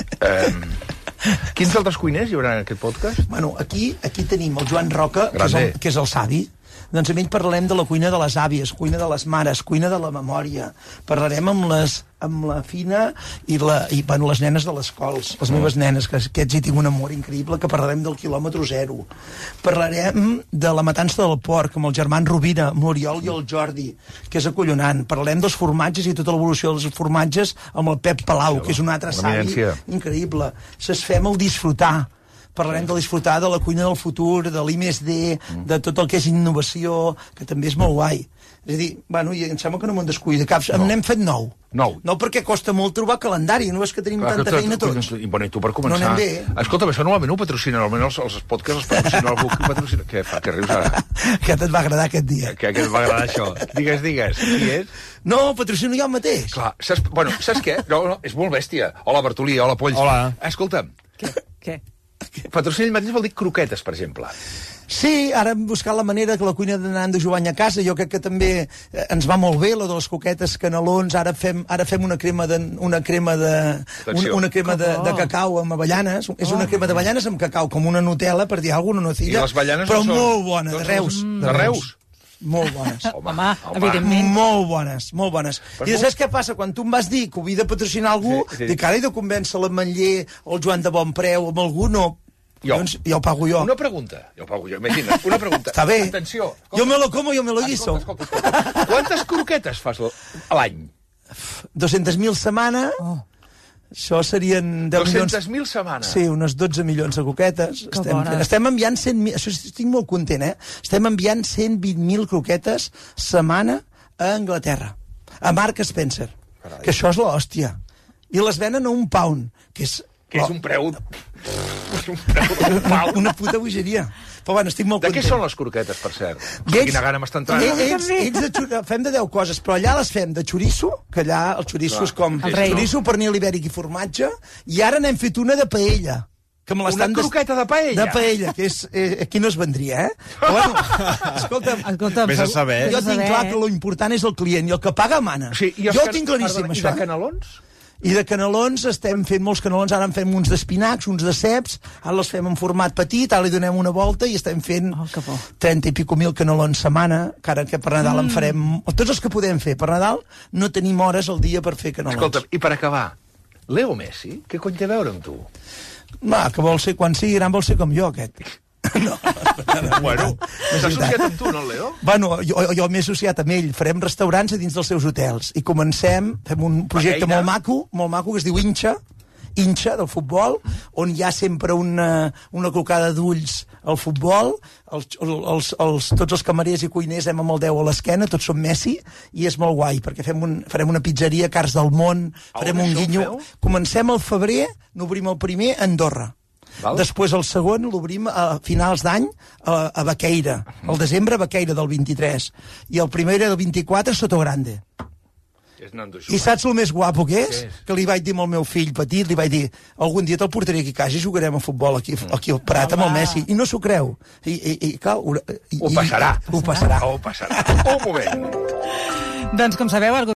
[SPEAKER 11] eh quins altres cuiners hi haurà en aquest podcast?
[SPEAKER 4] Bueno, aquí, aquí tenim el Joan Roca, que és el, que és el savi. Doncs amb ell parlarem de la cuina de les àvies, cuina de les mares, cuina de la memòria. Parlarem amb les amb la Fina i, la, i bueno, les nenes de les cols, les meves nenes, que aquests hi tinc un amor increïble, que parlarem del quilòmetre zero. Parlarem de la matança del porc, amb el Germán Rovira, amb l'Oriol i el Jordi, que és acollonant. Parlarem dels formatges i tota l'evolució dels formatges amb el Pep Palau, que és un altre savi increïble. S'esfem el disfrutar. Parlarem de disfrutar de la cuina del futur, de l'I més D, de tot el que és innovació, que també és molt guai. És a dir, bueno, i em sembla que no me'n descuida caps. No. N'hem fet nou.
[SPEAKER 11] Nou.
[SPEAKER 4] No, perquè costa molt trobar calendari, no és que tenim Clar, tanta feina tots.
[SPEAKER 11] I bueno, i tu per començar...
[SPEAKER 4] No anem bé.
[SPEAKER 11] Escolta, això normalment ho patrocina, almenys els, els podcasts els patrocina algú que patrocina... Què fa, que rius ara?
[SPEAKER 4] Aquest et va agradar aquest dia.
[SPEAKER 11] Que, que et va agradar això. Digues, digues, qui és?
[SPEAKER 4] No, patrocino jo mateix.
[SPEAKER 11] Clar, saps, bueno, saps què? No, no, és molt bèstia. Hola, Bertolí, hola, Polls.
[SPEAKER 2] Hola.
[SPEAKER 11] Escolta'm.
[SPEAKER 12] Què? Què?
[SPEAKER 11] Patrocina ell mateix vol dir croquetes, per exemple.
[SPEAKER 4] Sí, ara hem buscat la manera que la cuina de Nando Jovany a casa, jo crec que també ens va molt bé, la de les coquetes, canelons, ara fem, ara fem una crema de, una crema de, una, una crema de, de cacau amb avellanes, oh. És una crema d'avellanes amb cacau, com una Nutella, per dir alguna cosa,
[SPEAKER 11] I les avellanes
[SPEAKER 4] però
[SPEAKER 11] no són...
[SPEAKER 4] molt bona, de Reus.
[SPEAKER 11] Mm. De Reus?
[SPEAKER 4] Molt bones.
[SPEAKER 12] Home, home, evidentment.
[SPEAKER 4] Molt bones, molt bones. I saps què passa? Quan tu em vas dir que ho havia de patrocinar algú, sí, sí. dic, ara he de convèncer l'Ametller o el Joan de Bonpreu, amb algú, no...
[SPEAKER 11] Jo.
[SPEAKER 4] Doncs ja ho pago jo.
[SPEAKER 11] Una pregunta. Jo ho pago jo, imagina't. Una pregunta.
[SPEAKER 4] Està bé.
[SPEAKER 11] Atenció. Escolta.
[SPEAKER 4] Jo me lo como, jo me lo guiso.
[SPEAKER 11] Escolta, escolta, escolta. Quantes croquetes fas a l'any?
[SPEAKER 4] dos-cents mil setmana. Oh. Això serien deu milions...
[SPEAKER 11] dos-cents mil setmana.
[SPEAKER 4] Sí, unes dotze milions de coquetes. Estem, estem enviant cent mil... Això estic molt content, eh? Estem enviant cent vint mil croquetes setmana a Anglaterra. A Mark Spencer. Carai. Que això és l'hòstia. I les venen a un pound, que és...
[SPEAKER 11] Que és un preu... És un preu d'un pau.
[SPEAKER 4] Una puta bogeria. Però bueno, estic molt
[SPEAKER 11] de
[SPEAKER 4] content.
[SPEAKER 11] què són les croquetes, per cert?
[SPEAKER 4] Ells,
[SPEAKER 11] Quina gana m'està entrant.
[SPEAKER 4] Ells, ells de xur... fem de deu coses, però allà les fem de xoriço, que allà el xoriço és com...
[SPEAKER 11] El rei.
[SPEAKER 4] Xoriço, pernil ibèric i formatge, i ara n'hem fet una de paella. Que me
[SPEAKER 11] Una croqueta de paella?
[SPEAKER 4] De paella, que és, eh, aquí no es vendria, eh? Però bueno, escolta'm,
[SPEAKER 7] escolta'm Vés a saber.
[SPEAKER 4] jo tinc clar que l'important és el client, i el que paga mana.
[SPEAKER 11] Sí, i els
[SPEAKER 4] jo
[SPEAKER 11] can...
[SPEAKER 4] ho tinc claríssim,
[SPEAKER 11] Perdona,
[SPEAKER 4] això.
[SPEAKER 11] I de canelons?
[SPEAKER 4] I de canelons estem fent molts canelons, ara en fem uns d'espinacs, uns de ceps, ara els fem en format petit, ara li donem una volta i estem fent
[SPEAKER 7] oh,
[SPEAKER 4] trenta i pico mil canelons setmana, que ara que per Nadal mm. en farem... Tots els que podem fer. Per Nadal no tenim hores al dia per fer canelons.
[SPEAKER 11] Escolta'm, i per acabar, Leo Messi, què cony té a veure amb tu?
[SPEAKER 4] No, que vol ser, quan sigui gran vol ser com jo, aquest. No,
[SPEAKER 11] bueno, s'ha associat amb tu, no, Leo?
[SPEAKER 4] Bueno, jo, jo m'he associat amb ell. Farem restaurants a dins dels seus hotels. I comencem, fem un projecte molt maco, molt maco, que es diu Inxa, Inxa, del futbol, on hi ha sempre una, una clocada d'ulls al futbol, els, els, els, tots els camarers i cuiners hem amb el deu a l'esquena, tots som Messi, i és molt guai, perquè fem un, farem una pizzeria a Cars del Món, farem un guinyo... Comencem al febrer, n'obrim el primer a Andorra. Val. Després el segon l'obrim a finals d'any a, a Baqueira, al desembre a Baqueira del vint-i-tres, i el primer del vint-i-quatre a Sotogrande. I saps el més guapo que és? és? Que li vaig dir al meu fill petit, li vaig dir, algun dia te'l portaré aquí a casa i jugarem a futbol aquí, aquí al Prat amb el Messi. I no s'ho creu. I, i, i, clar, ho, i,
[SPEAKER 11] ho passarà.
[SPEAKER 4] Ho passarà.
[SPEAKER 11] Ho passarà. Un moment.
[SPEAKER 7] Doncs, com sabeu, el